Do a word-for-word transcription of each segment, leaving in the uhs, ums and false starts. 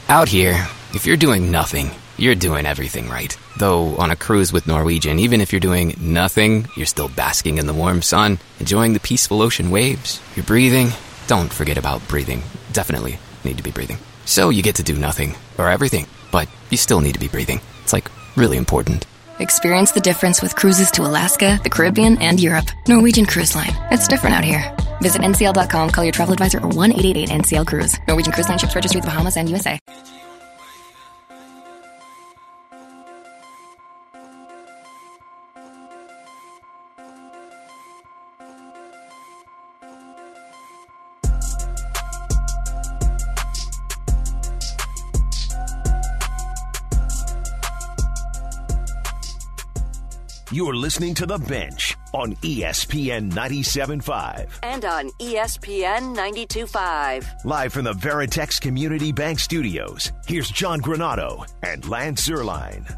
Out here, if you're doing nothing, you're doing everything right. Though on a cruise with Norwegian, even if you're doing nothing, you're still basking in the warm sun, enjoying the peaceful ocean waves. You're breathing. Don't forget about breathing. Definitely need to be breathing. So you get to do nothing, or everything, but you still need to be breathing. It's like really important. Experience the difference with cruises to Alaska, the Caribbean, and Europe. Norwegian Cruise Line. It's different out here. Visit N C L dot com, call your travel advisor, or one eight eight eight N C L Cruise. Norwegian Cruise Line ships registry the Bahamas and U S A. You're listening to The Bench on E S P N ninety-seven point five. And on E S P N ninety-two point five. Live from the Veritex Community Bank Studios, here's John Granato and Lance Zierlein.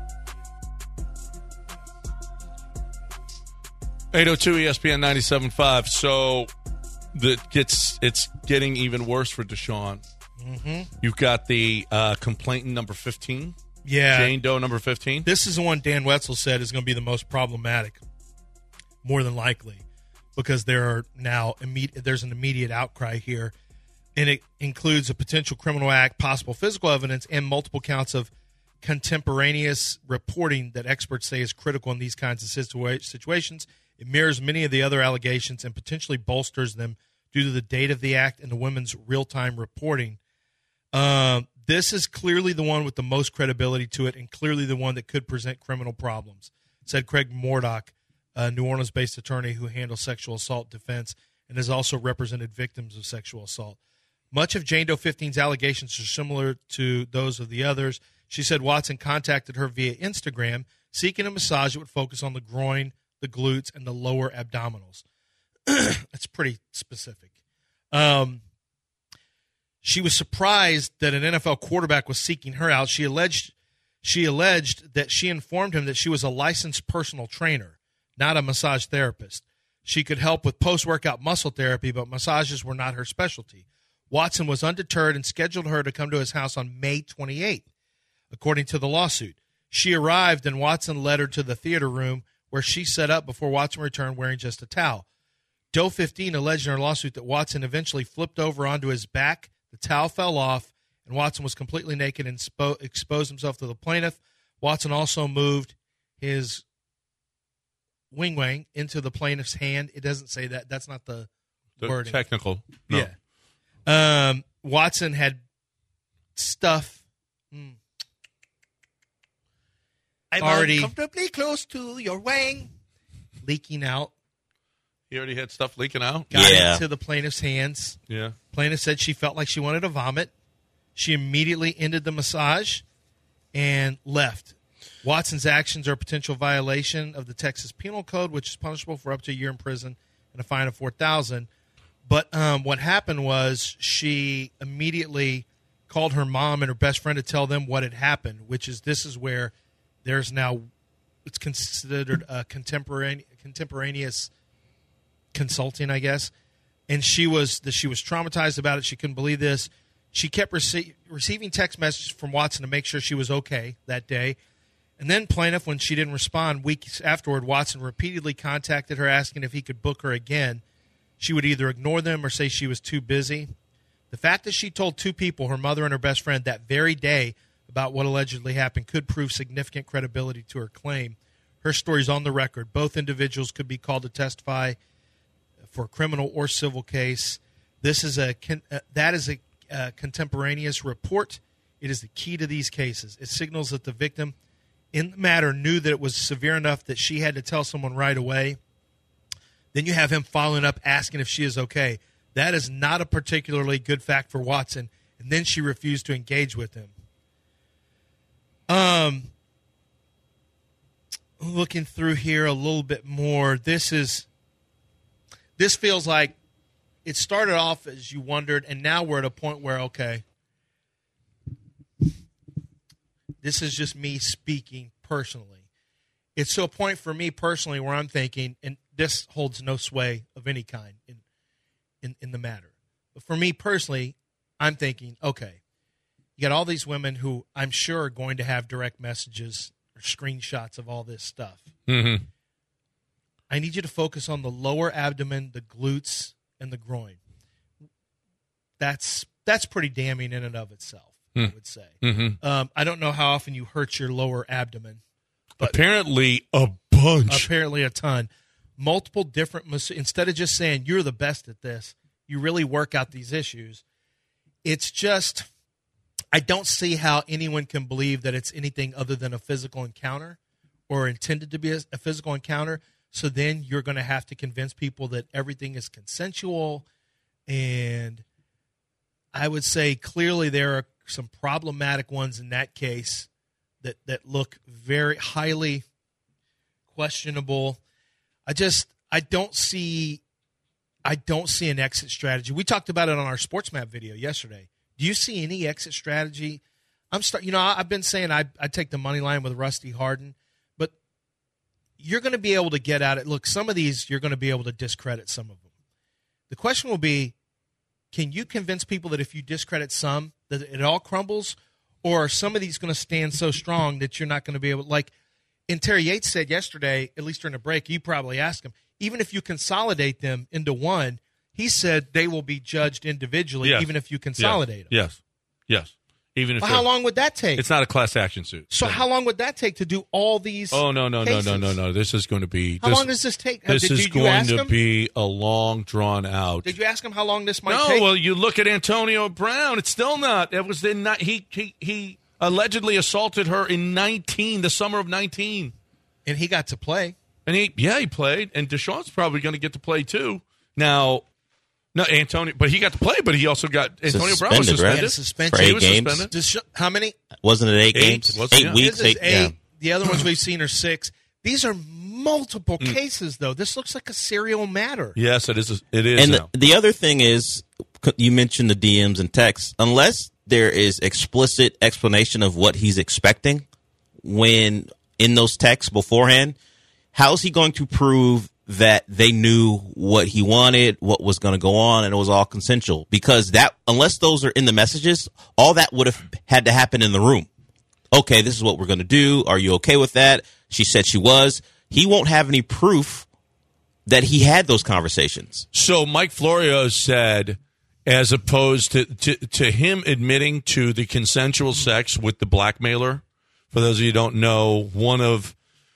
eight oh two E S P N ninety-seven point five. So the, gets, it's getting even worse for Deshaun. Mm-hmm. You've got the uh, complainant number fifteen. Yeah. Jane Doe number fifteen. This is the one Dan Wetzel said is going to be the most problematic, more than likely, because there are now immediate, there's an immediate outcry here, and it includes a potential criminal act, possible physical evidence, and multiple counts of contemporaneous reporting that experts say is critical in these kinds of situa- situations. It mirrors many of the other allegations and potentially bolsters them due to the date of the act and the women's real-time reporting. Uh, this is clearly the one with the most credibility to it and clearly the one that could present criminal problems, said Craig Mordock, a New Orleans-based attorney who handles sexual assault defense and has also represented victims of sexual assault. Much of Jane Doe fifteen's allegations are similar to those of the others. She said Watson contacted her via Instagram, seeking a massage that would focus on the groin, the glutes, and the lower abdominals. That's pretty specific. Um, she was surprised that an N F L quarterback was seeking her out. She alleged she alleged that she informed him that she was a licensed personal trainer, not a massage therapist. She could help with post-workout muscle therapy, but massages were not her specialty. Watson was undeterred and scheduled her to come to his house on May twenty-eighth, according to the lawsuit. She arrived, and Watson led her to the theater room where she set up before Watson returned wearing just a towel. Doe fifteen alleged in her lawsuit that Watson eventually flipped over onto his back, the towel fell off, and Watson was completely naked and spo- exposed himself to the plaintiff. Watson also moved his wing wang into the plaintiff's hand. It doesn't say that. That's not the, the wording. Technical. No. Yeah. Um, Watson had stuff hmm, I'm already uncomfortably close to your wang. leaking out. He already had stuff leaking out? Got Yeah. into the plaintiff's hands. Yeah. Plaintiff said she felt like she wanted to vomit. She immediately ended the massage and left. Watson's actions are a potential violation of the Texas Penal Code, which is punishable for up to a year in prison and a fine of four thousand dollars. But um, what happened was she immediately called her mom and her best friend to tell them what had happened, which is this is where there's now it's considered a contemporane- contemporaneous consulting, I guess. And she was she was traumatized about it. She couldn't believe this. She kept rece- receiving text messages from Watson to make sure she was okay that day. And then plaintiff, when she didn't respond, weeks afterward, Watson repeatedly contacted her asking if he could book her again. She would either ignore them or say she was too busy. The fact that she told two people, her mother and her best friend, that very day about what allegedly happened could prove significant credibility to her claim. Her story's on the record. Both individuals could be called to testify for a criminal or civil case. This is a uh, that is a uh, contemporaneous report. It is the key to these cases. It signals that the victim in the matter knew that it was severe enough that she had to tell someone right away. Then you have him following up asking if she is okay. That is not a particularly good fact for Watson. And then she refused to engage with him. Um, looking through here a little bit more, this is this feels like it started off as you wondered, and now we're at a point where, okay, this is just me speaking personally. It's to a point for me personally where I'm thinking, and this holds no sway of any kind in, in, in the matter. But for me personally, I'm thinking, okay, You got all these women who I'm sure are going to have direct messages or screenshots of all this stuff. Mm-hmm. I need you to focus on the lower abdomen, the glutes, and the groin. That's that's pretty damning in and of itself, mm. I would say. Mm-hmm. Um, I don't know how often you hurt your lower abdomen. But apparently a bunch. Apparently a ton. Multiple different mas- – instead of just saying you're the best at this, you really work out these issues. It's just – I don't see how anyone can believe that it's anything other than a physical encounter or intended to be a, a physical encounter. So then you're going to have to convince people that everything is consensual. And I would say clearly there are some problematic ones in that case that, that look very highly questionable. I just I don't see I don't see an exit strategy. We talked about it on our Sports Map video yesterday. Do you see any exit strategy? I'm start you know, I've been saying I I take the money line with Rusty Hardin. You're going to be able to get at it. Look, some of these you're going to be able to discredit some of them. The question will be, can you convince people that if you discredit some, that it all crumbles? Or are some of these going to stand so strong that you're not going to be able to, like, and Terry Yates said yesterday, at least during the break, you probably asked him, even if you consolidate them into one, he said they will be judged individually, yes. even if you consolidate yes. them. Yes, yes. Even if well, how long would that take? It's not a class action suit. So no. how long would that take to do all these Oh, no, no, cases? no, no, no, no. This is going to be... How this, long does this take? This did, is did you going ask to him? be a long, drawn out... Did you ask him how long this might no, take? No, well, you look at Antonio Brown. It's still not. It was in... He, he, he allegedly assaulted her in nineteen, the summer of nineteen. And he got to play. And he, yeah, he played. And Deshaun's probably going to get to play, too. Now... No, Antonio, but he got to play, but he also got Antonio suspended, Brown was suspended. Right? Suspension. For eight he was games. suspended. Desha- how many? Wasn't it eight, eight games? was, eight yeah. weeks. This is eight, eight. Yeah. The other ones we've seen are six. These are multiple Mm. cases, though. This looks like a serial matter. Yes, it is. It is. And now. the, the other thing is, you mentioned the D Ms and texts. Unless there is explicit explanation of what he's expecting when in those texts beforehand, how is he going to prove that they knew what he wanted, what was going to go on, and it was all consensual? Because that, unless those are in the messages, all that would have had to happen in the room. Okay, this is what we're going to do. Are you okay with that? She said she was. He won't have any proof that he had those conversations. So Mike Florio said, as opposed to, to, to him admitting to the consensual sex with the blackmailer, for those of you who don't know, one of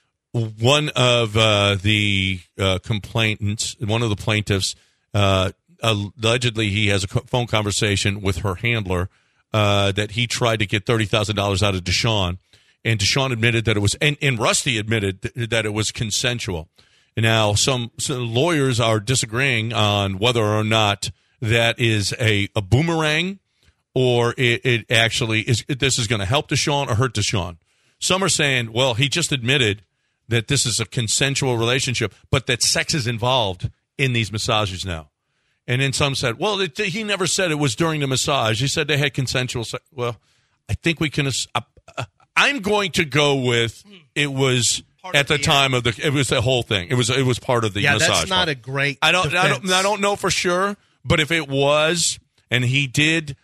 One of uh, the uh, complainants, one of the plaintiffs, uh, allegedly he has a phone conversation with her handler uh, that he tried to get thirty thousand dollars out of Deshaun. And Deshaun admitted that it was, and, and Rusty admitted th- that it was consensual. Now, some, some lawyers are disagreeing on whether or not that is a, a boomerang or it, it actually is, this is going to help Deshaun or hurt Deshaun. Some are saying, well, he just admitted that this is a consensual relationship, but that sex is involved in these massages now. And then some said, well, it, he never said it was during the massage. He said they had consensual sex. Well, I think we can uh, – I'm going to go with it was part at the, the time of the – it was the whole thing. It was it was part of the yeah, massage. Yeah, that's not part. a great I don't, I don't I don't know for sure, but if it was and he did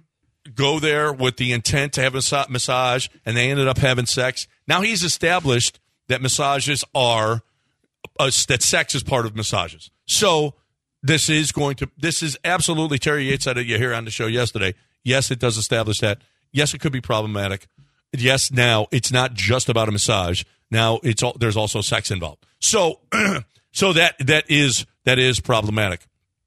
go there with the intent to have a massage and they ended up having sex, now he's established – that massages are, uh, that sex is part of massages. So this is going to, this is absolutely, Terry Yates said it you hear on the show yesterday. Yes, it does establish that. Yes, it could be problematic. Yes, now it's not just about a massage. Now it's all, there's also sex involved. So, so that, that is, that is problematic.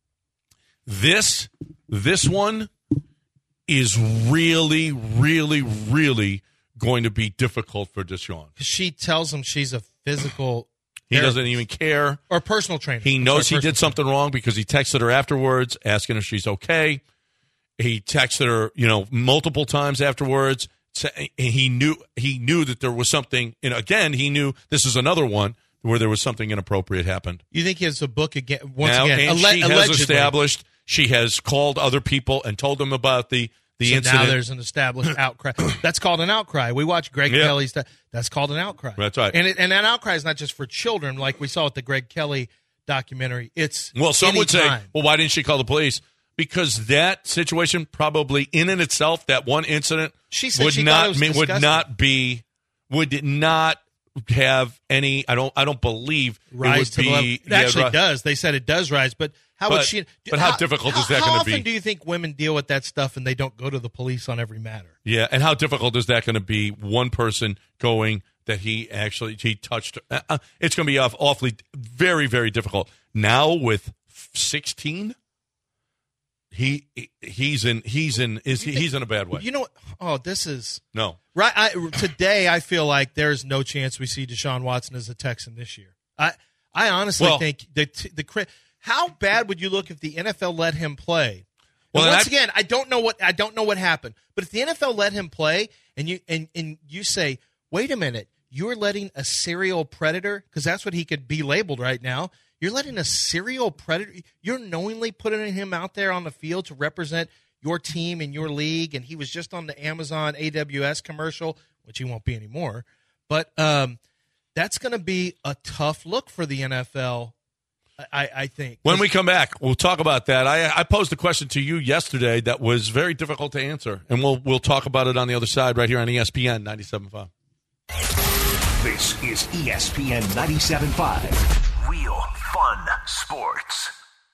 This, this one is really, really, really going to be difficult for Deshaun. She tells him she's a physical He therapist. Doesn't even care. Or personal trainer. He knows Sorry, he did something wrong because he texted her afterwards asking if she's okay. He texted her, you know, multiple times afterwards. He knew he knew that there was something, and again, he knew this is another one where there was something inappropriate happened. You think he has a book again? Once now, again, and alle- she allegedly. has established, she has called other people and told them about the The so incident. now there's an established outcry. That's called an outcry. We watch Greg Yep. Kelly's. Th- that's called an outcry. That's right. And it, and an outcry is not just for children, like we saw with the Greg Kelly documentary. It's Well, some would say, any well, why didn't she call the police? because that situation probably in and itself, that one incident She said would she not thought it was mean- would disgusting. not be would not have any. I don't. I don't believe rise it would to the be. level. It yeah, actually ri- does. They said it does rise, but how would But- she? but how difficult is that how gonna often be? do you think women deal with that stuff and they don't go to the police on every matter? Yeah, and how difficult is that going to be? One person going that he actually he touched. Uh, uh, it's going to be off, awfully very very difficult. Now with sixteen, he he's in he's in is he, he's in a bad way. You know what? Oh, this is No, right. I, today, I feel like there's no chance we see Deshaun Watson as a Texan this year. I I honestly Well- think the the cri- how bad would you look if the N F L let him play? Well, And and once I- again, I don't know what I don't know what happened, but if the N F L let him play, and you and and you say, wait a minute, you're letting a serial predator, because that's what he could be labeled right now. You're letting a serial predator. You're knowingly putting him out there on the field to represent your team and your league, and he was just on the Amazon A W S commercial, which he won't be anymore. But um, that's going to be a tough look for the N F L, I, I think. when we come back, we'll talk about that. I, I posed a question to you yesterday that was very difficult to answer, and we'll we'll talk about it on the other side right here on E S P N ninety-seven point five. This is E S P N ninety-seven point five. Real fun sports.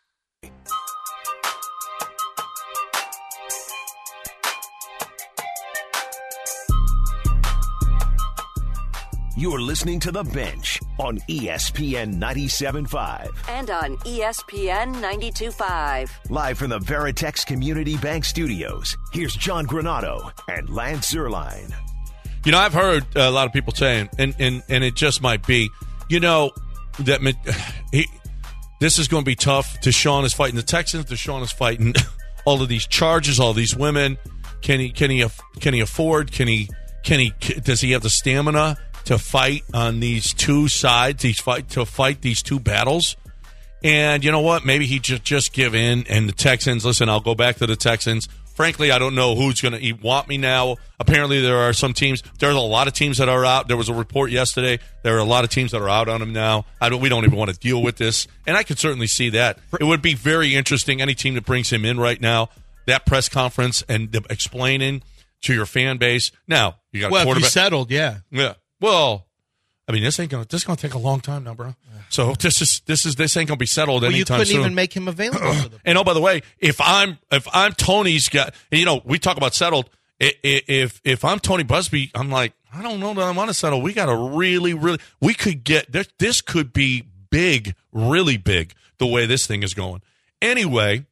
You're listening to The Bench on E S P N ninety-seven point five. And on E S P N ninety-two point five. Live from the Veritex Community Bank Studios, here's John Granado and Lance Zierlein. You know, I've heard a lot of people saying, and, and, and it just might be, you know, that he, this is going to be tough. Deshaun is fighting the Texans. Deshaun is fighting all of these charges, all these women. Can he? Can he? Can he afford? Can he? Can he? Does he have the stamina to fight on these two sides? These fight to fight these two battles. And you know what? Maybe he just just give in. And the Texans, listen, I'll go back to the Texans. Frankly, I don't know who's going to want me now. Apparently, there are some teams. There's a lot of teams that are out. There was a report yesterday. There are a lot of teams that are out on him now. I don't, we don't even want to deal with this. And I could certainly see that. It would be very interesting, any team that brings him in right now, that press conference and the explaining to your fan base. Now, you got a well, if you quarterback. settled, yeah. Yeah. Well, I mean, this ain't gonna this is gonna take a long time now, bro. So this is this is this ain't gonna be settled Well, you anytime couldn't soon. even make him available to them. And oh, by the way, if I'm if I'm Tony's guy, you know, we talk about settled. I- I- If if I'm Tony Busby, I'm like, I don't know that I want to settle. We got to really, really, we could get this. This could be big, really big, the way this thing is going. Anyway,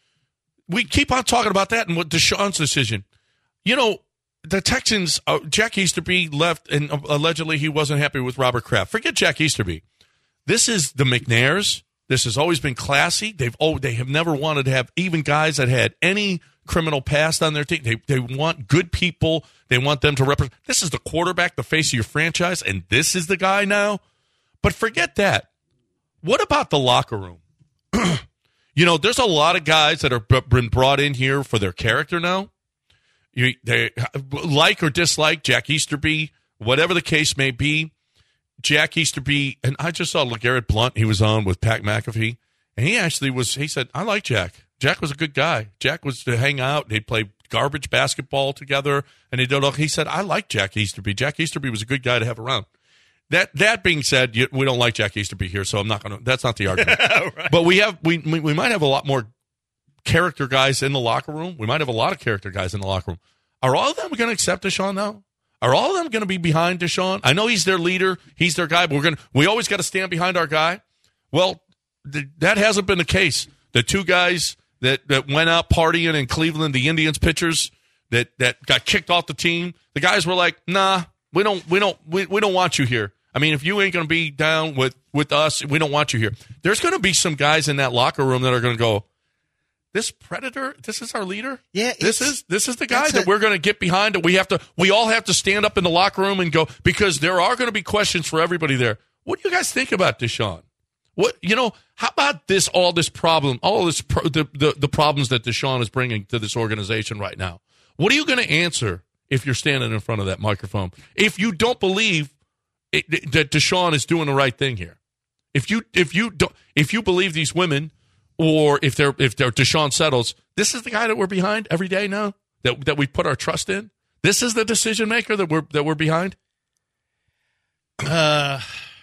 we keep on talking about that and what Deshaun's decision. You know, the Texans, uh, Jack Easterby left, and uh, allegedly he wasn't happy with Robert Kraft. Forget Jack Easterby. This is the McNairs. This has always been classy. They've oh, they have never wanted to have even guys that had any criminal past on their team. They they want good people. They want them to represent. This is the quarterback, the face of your franchise, and this is the guy now. But forget that. What about the locker room? You know, there's a lot of guys that have been brought in here for their character now. You, they like or dislike Jack Easterby, whatever the case may be. Jack Easterby, and I just saw LeGarrette Blount. He was on with Pat McAfee, and he actually was. He said, "I like Jack. Jack was a good guy. Jack was to hang out. They'd play garbage basketball together, and they did all." He said, "I like Jack Easterby. Jack Easterby was a good guy to have around." That that being said, you, we don't like Jack Easterby here, so I'm not going to. That's not the argument. Right. But we have we we might have a lot more character guys in the locker room. We might have a lot of character guys in the locker room. Are all of them going to accept Deshaun now? Are all of them going to be behind Deshaun? I know he's their leader. He's their guy, but we're going to, we always got to stand behind our guy. Well, th- that hasn't been the case. The two guys that, that went out partying in Cleveland, the Indians pitchers that, that got kicked off the team, the guys were like, nah, we don't, we don't, we, we don't want you here. I mean, if you ain't going to be down with, with us, we don't want you here. There's going to be some guys in that locker room that are going to go, this predator, this is our leader. Yeah, this is this is the guy that a- we're going to get behind. And we have to, we all have to stand up in the locker room and go, because there are going to be questions for everybody there. What do you guys think about Deshaun? What you know? How about this? All this problem, all this pro, the, the the problems that Deshaun is bringing to this organization right now. What are you going to answer if you're standing in front of that microphone? If you don't believe it, that Deshaun is doing the right thing here, if you if you don't if you believe these women or if they're if they're Deshaun settles, this is the guy that we're behind every day now that that we put our trust in. This is the decision maker that we're that we're behind. Uh,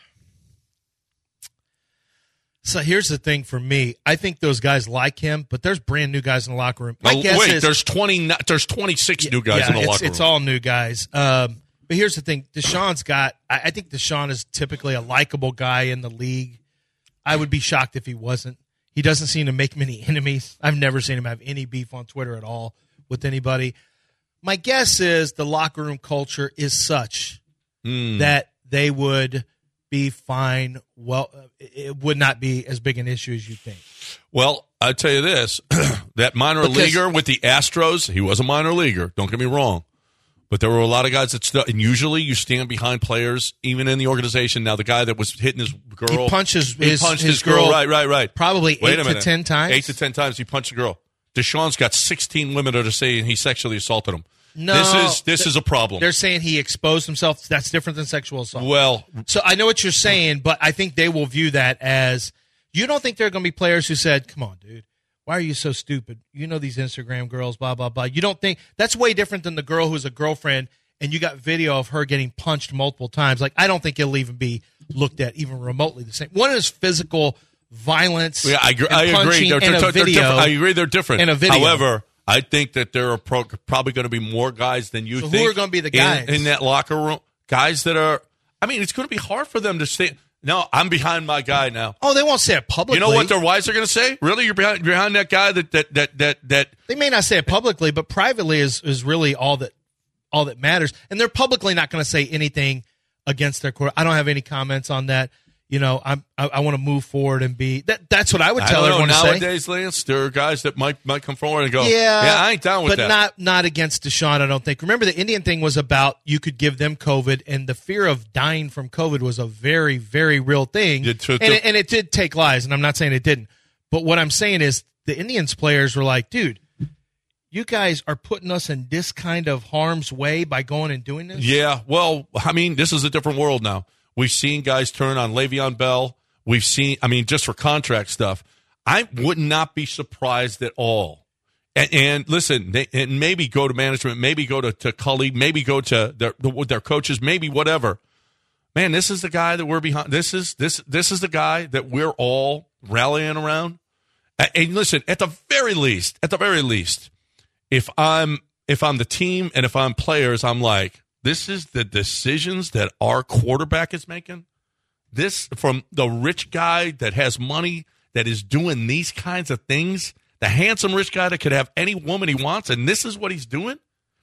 so here's the thing for me. I think those guys like him, but there's brand new guys in the locker room. My oh, guess wait, is, there's twenty. There's twenty-six new guys yeah, in the it's, locker room. It's all new guys. Um, but here's the thing. Deshaun's got – I think Deshaun is typically a likable guy in the league. I would be shocked if he wasn't. He doesn't seem to make many enemies. I've never seen him have any beef on Twitter at all with anybody. My guess is the locker room culture is such mm. that they would be fine. Well, it would not be as big an issue as you think. Well, I'll tell you this. That minor Because- leaguer with the Astros, he was a minor leaguer. Don't get me wrong. But there were a lot of guys that stood, and usually you stand behind players, even in the organization. Now, the guy that was hitting his girl. He punches he his, punched his his girl. girl Right, right, right. probably Wait eight a to minute. ten times. Eight to ten times he punched a girl. Deshaun's got sixteen women that are saying he sexually assaulted them. No, this is this is a problem. They're saying he exposed himself. That's different than sexual assault. Well, so I know what you're saying, but I think they will view that as you don't think there are going to be players who said, "Come on, dude, why are you so stupid? You know these Instagram girls, blah blah blah." You don't think that's way different than the girl who's a girlfriend and you got video of her getting punched multiple times. Like I don't think it'll even be looked at even remotely the same. One is physical violence. yeah, I, agree. and I agree. punching They're, and they're, a they're video. different. I agree. They're different. And a video. However, I think that there are pro- probably going to be more guys than you So who think. are gonna be the in- guys? in, that locker room? Guys that are. I mean, it's going to be hard for them to stay. No, I'm behind my guy now. Oh, they won't say it publicly. You know what their wives are going to say? Really, you're behind, you're behind that guy that that that that that. They may not say it publicly, but privately is is really all that all that matters. And they're publicly not going to say anything against their court. I don't have any comments on that. You know, I'm, I, I want to move forward and be that. That's what I would tell I don't everyone know. to say. Nowadays, Lance, there are guys that might might come forward and go, Yeah, yeah, I ain't down with but that. not not against Deshaun. I don't think. Remember, the Indian thing was about you could give them COVID, and the fear of dying from COVID was a very, very real thing. It took- and, it, and it did take lives, and I'm not saying it didn't. But what I'm saying is, the Indians players were like, dude, you guys are putting us in this kind of harm's way by going and doing this. Yeah, well, I mean, this is a different world now. We've seen guys turn on Le'Veon Bell. We've seen, I mean, just for contract stuff, I would not be surprised at all. And, and listen, they, and maybe go to management, maybe go to, to Cully, maybe go to their their coaches, maybe whatever. Man, this is the guy that we're behind. This is this this is the guy that we're all rallying around. And, and listen, at the very least, at the very least, if I'm if I'm the team and if I'm players, I'm like, this is the decisions that our quarterback is making. This from the rich guy that has money that is doing these kinds of things, the handsome rich guy that could have any woman he wants, and this is what he's doing.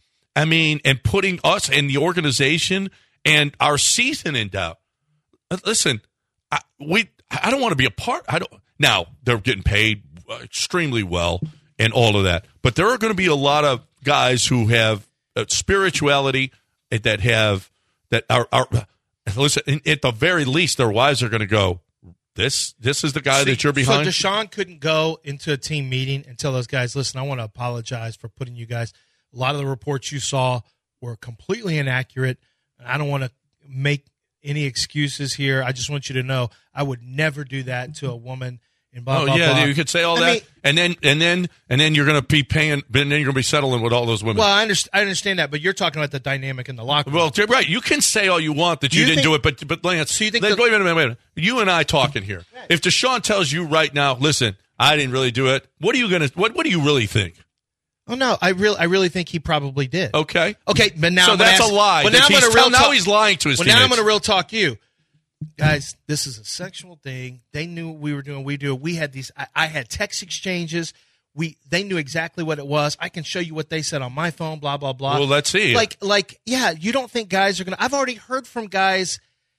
I mean, and putting us and the organization and our season in doubt. Listen, I, we I don't want to be a part. I don't. Now they're getting paid extremely well and all of that, but there are going to be a lot of guys who have uh, spirituality that have that are. are Listen, at the very least, their wives are going to go, this this is the guy See, that you're behind. So Deshaun couldn't go into a team meeting and tell those guys, listen, I want to apologize for putting you guys. A lot of the reports you saw were completely inaccurate. And I don't want to make any excuses here. I just want you to know I would never do that to a woman. And blah, oh blah, yeah, blah. you could say all I that, mean, and then and then and then you're going to be paying, and then you're going to be settling with all those women. Well, I understand, I understand that, but you're talking about the dynamic in the locker room. Well, right. You can say all you want that you, You didn't think- do it, but but Lance, So you think Lance, the- wait a minute, wait a minute. You and I talking here. If Deshaun tells you right now, listen, I didn't really do it. What are you gonna? What What do you really think? Oh no, I really, I really think he probably did. Okay. Okay, but now So I'm gonna that's ask- a lie. But now That I'm he's going to real tell- now talk- he's lying to his Well, now I'm teammates. going to real talk you. Guys, this is a sexual thing. They knew what we were doing. We do. We had these. I, I had text exchanges. We they knew exactly what it was. I can show you what they said on my phone. Blah blah blah. Well, let's see. Like like yeah. You don't think guys are going to? I've already heard from guys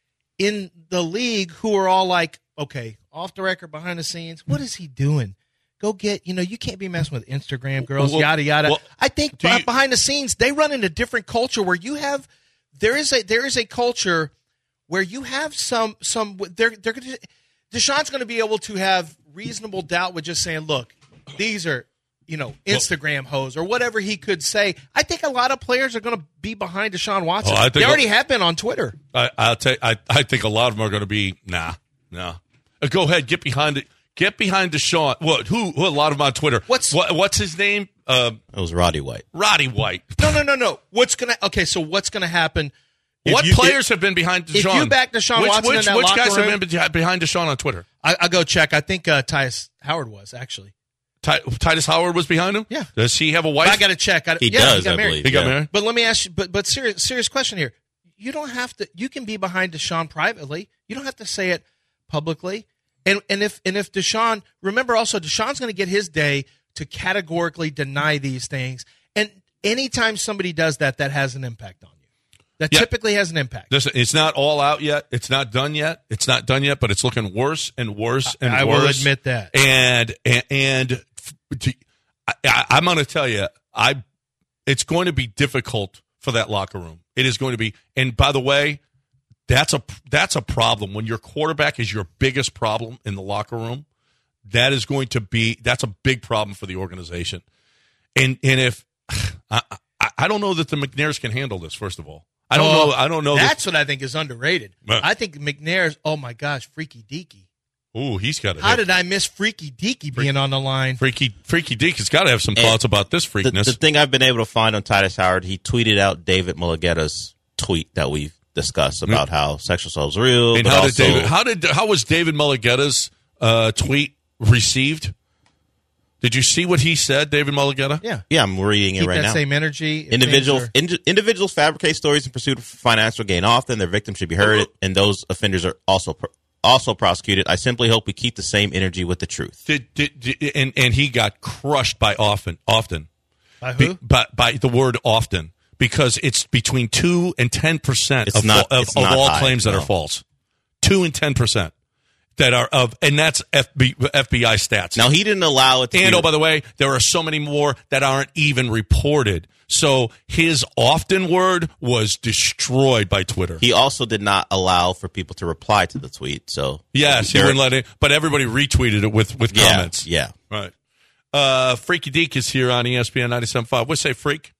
in the league who are all like, okay, off the record, behind the scenes. What is he doing? Go get. You know, you can't be messing with Instagram girls. Well, yada yada. well, I think do you- behind the scenes they run in a different culture where you have. There is a there is a culture where you have some some they're they're going to Deshaun's going to be able to have reasonable doubt with just saying, look, these are you know Instagram hoes or whatever he could say. I think a lot of players are going to be behind Deshaun Watson. Oh, I think they already a- have been on Twitter. I, I'll tell. I I think a lot of them are going to be nah, nah. Uh, go ahead, get behind it. Get behind Deshaun. What? Who? who a lot of them on Twitter. What's what, What's his name? Uh, It was Roddy White. Roddy White. No, no, no, no. What's gonna? Okay, so what's gonna happen? if What you- players if- have been behind Deshaun? If you back Deshaun which, Watson which, in that which locker guys room, have been behi- behind Deshaun on Twitter? I, I'll go check. I think uh, Tyus Howard was actually. Ty, Titus Howard was behind him. Yeah. Does he have a wife? I got to check. I, He yeah, does, he got I married. believe. he got yeah. married. But let me ask you. But but serious serious question here. You don't have to. You can be behind Deshaun privately. You don't have to say it publicly. And and if and if Deshaun, remember also Deshaun's going to get his day to categorically deny these things. And anytime somebody does that, that has an impact on you. That Yeah. typically has an impact. Listen, it's not all out yet. It's not done yet. It's not done yet, but it's looking worse and worse and I worse. will admit that. And and, and I, I, I'm going to tell you, I it's going to be difficult for that locker room. It is going to be. And by the way, that's a that's a problem when your quarterback is your biggest problem in the locker room. That is going to be that's a big problem for the organization. And and if I I, I don't know that the McNairs can handle this. First of all, I don't Oh, know. I don't know. That's what I think is underrated. Right. I think McNair's. Oh my gosh, Freaky Deaky. That, ooh, he's got it. How did I miss Freaky Deaky being on the line? Freaky Freaky Deke has got to have some And thoughts about this The, freakness. the thing I've been able to find on Titus Howard, he tweeted out David Mulugeta's tweet that we've discussed about how sexual assault is real. and but how also, did David? How did? How was David Mulugeta's uh, tweet received? Did you see what he said, David Mulugeta? Yeah. Yeah, I'm reading it Keep right that now. same energy. If Individual, things are- ind- individuals fabricate stories in pursuit of financial gain. Often, their victims should be heard, and those offenders are also pr- also prosecuted. I simply hope we keep the same energy with the truth. Did, did, did- and and he got crushed by often often By Be- who? by, by the word often because it's between two and ten percent It's of, not- fa- of, it's of not all high, claims that no. are false. Two and ten percent that are of, and that's F B, F B I stats. Now, he didn't allow it to And be, oh, by the way, there are so many more that aren't even reported. So his often word was destroyed by Twitter. he also did not allow for people to reply to the tweet. So yes, he there- wouldn't let it, but everybody retweeted it with, with yeah, comments. Yeah. Right. Uh, Freaky Deke is here on E S P N ninety-seven point five. What's say, Freak?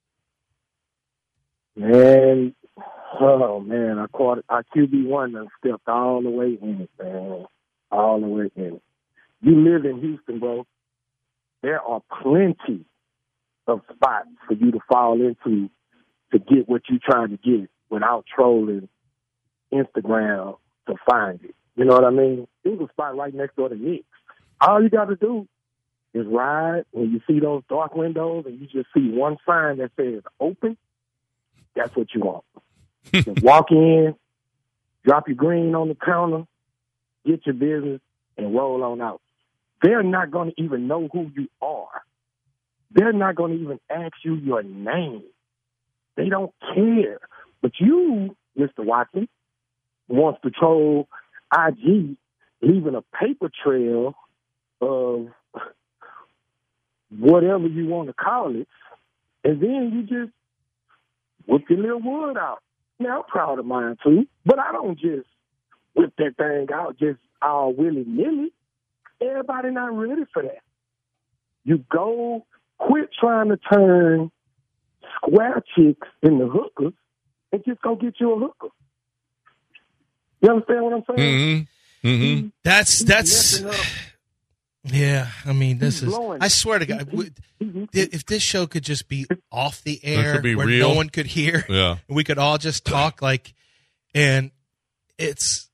Man, oh man, I caught our Q B one and stepped all the way in it, man. All the way in it. You live in Houston, bro. There are plenty of spots for you to fall into to get what you're trying to get without trolling Instagram to find it. You know what I mean? There's a spot right next door to Nick's. All you got to do is ride when you see those dark windows and you just see one sign that says open. That's what you want. Just walk in, drop your green on the counter, get your business, and roll on out. They're not going to even know who you are. They're not going to even ask you your name. They don't care. But you, Mister Watson, wants to troll I G, leaving a paper trail of whatever you want to call it, and then you just whip your little wood out. Now, I'm proud of mine, too, but I don't just whip that thing out just all willy-nilly. Everybody not ready for that. You go, quit trying to turn square chicks into hookers and just go get you a hooker. You understand what I'm saying? Mm-hmm. Mm-hmm. That's that's. Messing up. Yeah, I mean, this He's is. blowing. I swear to God, He- he- he- if this show could just be off the air, could be where real. no one could hear, Yeah. and we could all just talk like, and it's,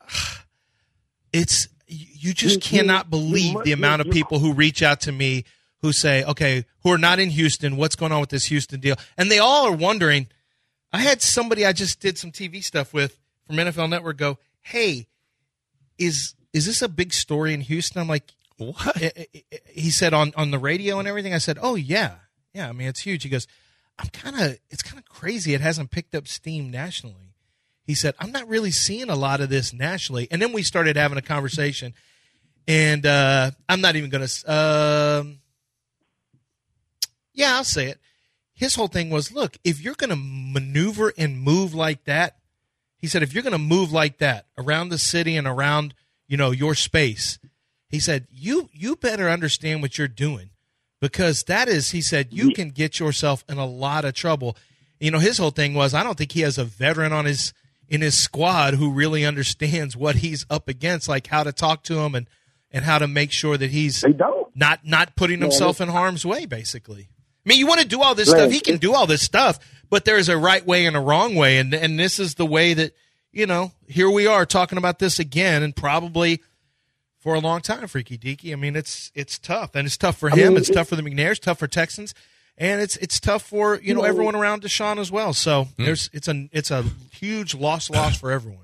it's you just You- cannot you- believe you- the amount of you- people who reach out to me who say, okay, who are not in Houston, what's going on with this Houston deal, and they all are wondering. I had somebody I just did some T V stuff with from N F L Network go, hey, is is this a big story in Houston? I'm like, What? he said on, on the radio and everything. I said, oh yeah, yeah. I mean, it's huge. He goes, I'm kind of, it's kind of crazy. It hasn't picked up steam nationally. He said, I'm not really seeing a lot of this nationally. And then we started having a conversation, and uh, I'm not even going to, um, yeah, I'll say it. His whole thing was, look, if you're going to maneuver and move like that, he said, if you're going to move like that around the city and around, you know, your space, he said, you you better understand what you're doing, because that is, he said, you can get yourself in a lot of trouble. You know, his whole thing was, I don't think he has a veteran on his in his squad who really understands what he's up against, like how to talk to him and and how to make sure that he's They don't. not not putting himself in harm's way, basically. I mean, you want to do all this Right. stuff. He can do all this stuff, but there is a right way and a wrong way, and and this is the way that, you know, here we are talking about this again, and probably for a long time, Freaky Deaky. I mean, it's it's tough, and it's tough for I him. mean, it's it- tough for the McNairs, tough for Texans, and it's it's tough for, you know, You know- everyone around Deshaun as well. So there's it's a it's a huge loss loss for everyone.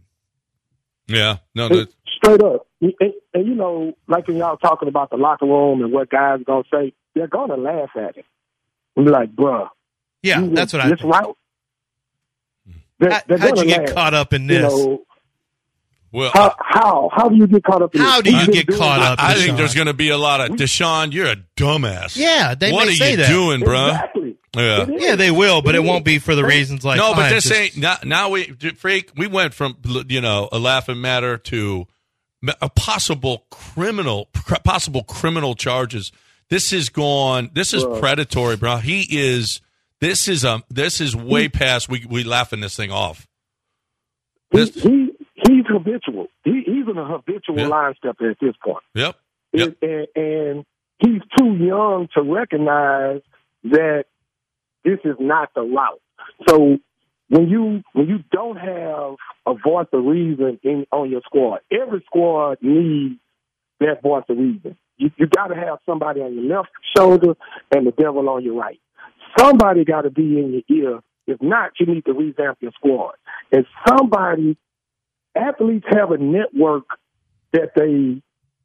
Yeah, no, Hey, that, straight up. And, and, and, you know, like when y'all talking about the locker room and what guys going to say, they're going to laugh at it. And be like, bruh. Yeah, you that's what went I this think. route? They're, How, they're how'd gonna you get laugh. caught up in You this? know, well, how, how, how do you get caught up in How this? do you We've been get doing caught this- up? I Deshaun. think there's going to be a lot of Deshaun. You're a dumbass. Yeah, they what may are say you that. doing, bro? Exactly. Yeah. It is. Yeah, they will, but it won't be for the reasons like No, but "Oh, this just- ain't now. Now we freak. We went from you know a laughing matter to a possible criminal, possible criminal charges. This is gone. This is Bro. predatory, bro. He is. This is um. This is way past. We we laughing this thing off. He, This, he, he's habitual. He, he's in a habitual Yeah. line stepper at this point. yep. Yep. And, and, and he's too young to recognize that this is not the route. So when you when you don't have a voice of reason in on your squad, every squad needs that voice of reason. You, you got to have somebody on your left shoulder and the devil on your right. Somebody got to be in your ear. If not, you need to revamp your squad. And somebody, athletes have a network that they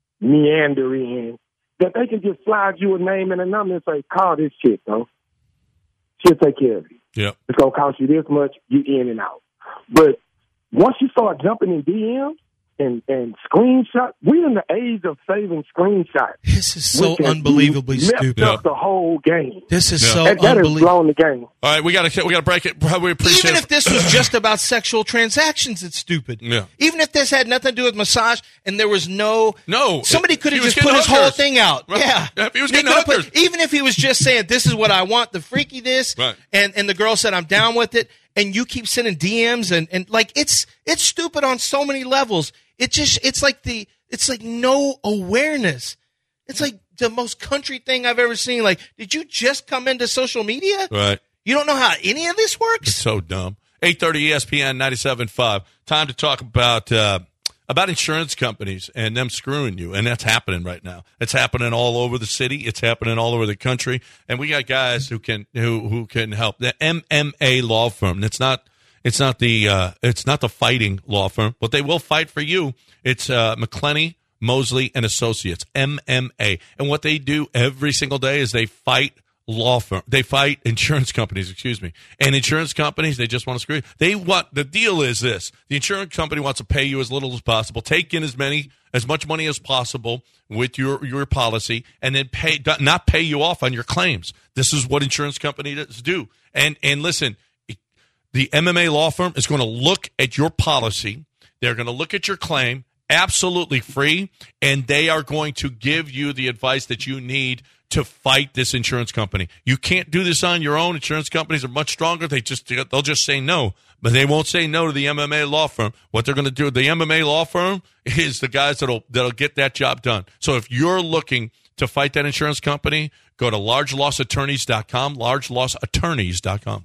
meander in, that they can just slide you a name and a number and say, call this shit, though. She'll take care of you. Yep. It's going to cost you this much, you in and out. But once you start jumping in D Ms and, and screenshots, we're in the age of saving screenshots. This is so which has unbelievably messed stupid. up the whole game. This is Yeah. so That, that has unbelievable. blown the game. All right, we got to we got to break it. We appreciate Even it. if this was just about sexual transactions, it's stupid. Yeah. Even if this had nothing to do with massage and there was no No, somebody could he have was just put getting his whole hookers. thing out. Right. Yeah, Yeah, if he was They getting could have hookers. even if he was just saying this is what I want, the freaky this, Right. and and the girl said I'm down with it, and you keep sending D Ms and and like it's it's stupid on so many levels. It just it's like the it's like no awareness. It's like the most country thing I've ever seen. Like, did you just come into social media? Right. You don't know how any of this It's works? so dumb. eight thirty E S P N ninety-seven point five. Time to talk about uh, about insurance companies and them screwing you, and that's happening right now. It's happening all over the city. It's happening all over the country, and we got guys who can who who can help. The M M A law firm. It's not it's not the uh, it's not the fighting law firm, but they will fight for you. It's uh, McClenny, Mosley and Associates, M M A, and what they do every single day is they fight law firm. They fight insurance companies, excuse me. And insurance companies, they just want to screw you. They want, the deal is this. The insurance company wants to pay you as little as possible, take in as many, as much money as possible with your, your policy, and then pay, not pay you off on your claims. This is what insurance companies do. And, and listen, the M M A law firm is going to look at your policy. They're going to look at your claim, absolutely free, and they are going to give you the advice that you need to fight this insurance company. You can't do this on your own. Insurance companies are much stronger. They just they'll just say no, but they won't say no to the M M A law firm. What they're going to do, the M M A law firm is the guys that'll that'll get that job done. So if you're looking to fight that insurance company, go to large loss attorneys dot com, large loss attorneys dot com.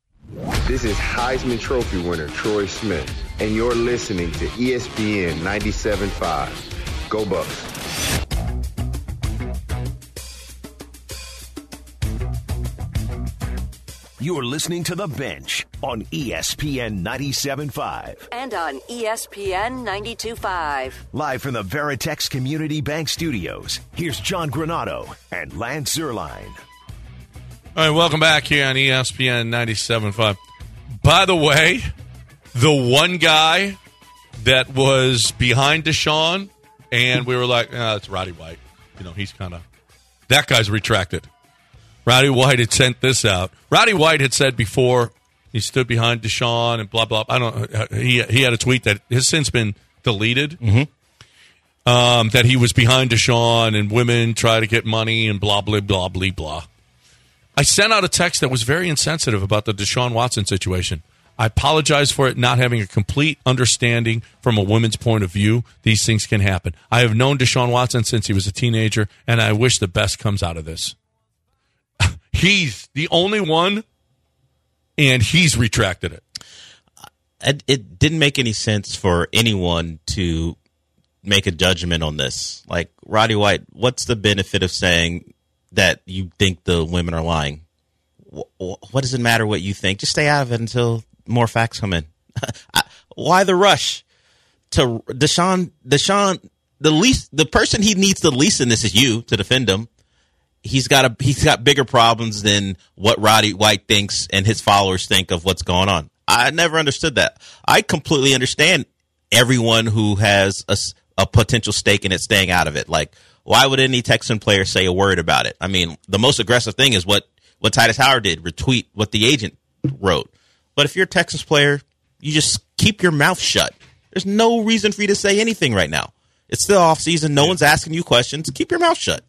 This is Heisman Trophy winner Troy Smith, and you're listening to E S P N ninety-seven point five. Go Bucks. You're listening to The Bench on E S P N ninety-seven point five. And on E S P N ninety-two point five. Live from the Veritex Community Bank Studios, here's John Granado and Lance Zierlein. All right, welcome back here on E S P N ninety-seven point five. By the way, the one guy that was behind Deshaun, and we were like, oh, it's Roddy White. You know, he's kind of, that guy's retracted. Roddy White had sent this out. Roddy White had said before he stood behind Deshaun and blah, blah. I don't know. He, he had a tweet that has since been deleted. Mm-hmm. Um, that he was behind Deshaun and women try to get money and blah, blah, blah, blah, blah. I sent out a text that was very insensitive about the Deshaun Watson situation. I apologize for it not having a complete understanding from a woman's point of view. These things can happen. I have known Deshaun Watson since he was a teenager, and I wish the best comes out of this. He's the only one, and he's retracted it. It, it didn't make any sense for anyone to make a judgment on this. Like, Roddy White, what's the benefit of saying that you think the women are lying? What does it matter what you think? Just stay out of it until more facts come in. Why the rush to Deshaun? Deshaun, the least, the person he needs the least in this is you to defend him. He's got a he's got bigger problems than what Roddy White thinks and his followers think of what's going on. I never understood that. I completely understand everyone who has a, a potential stake in it staying out of it. Like, why would any Texan player say a word about it? I mean, the most aggressive thing is what, what Titus Howard did, retweet what the agent wrote. But if you're a Texas player, you just keep your mouth shut. There's no reason for you to say anything right now. It's still off season. No yeah. one's asking you questions. Keep your mouth shut.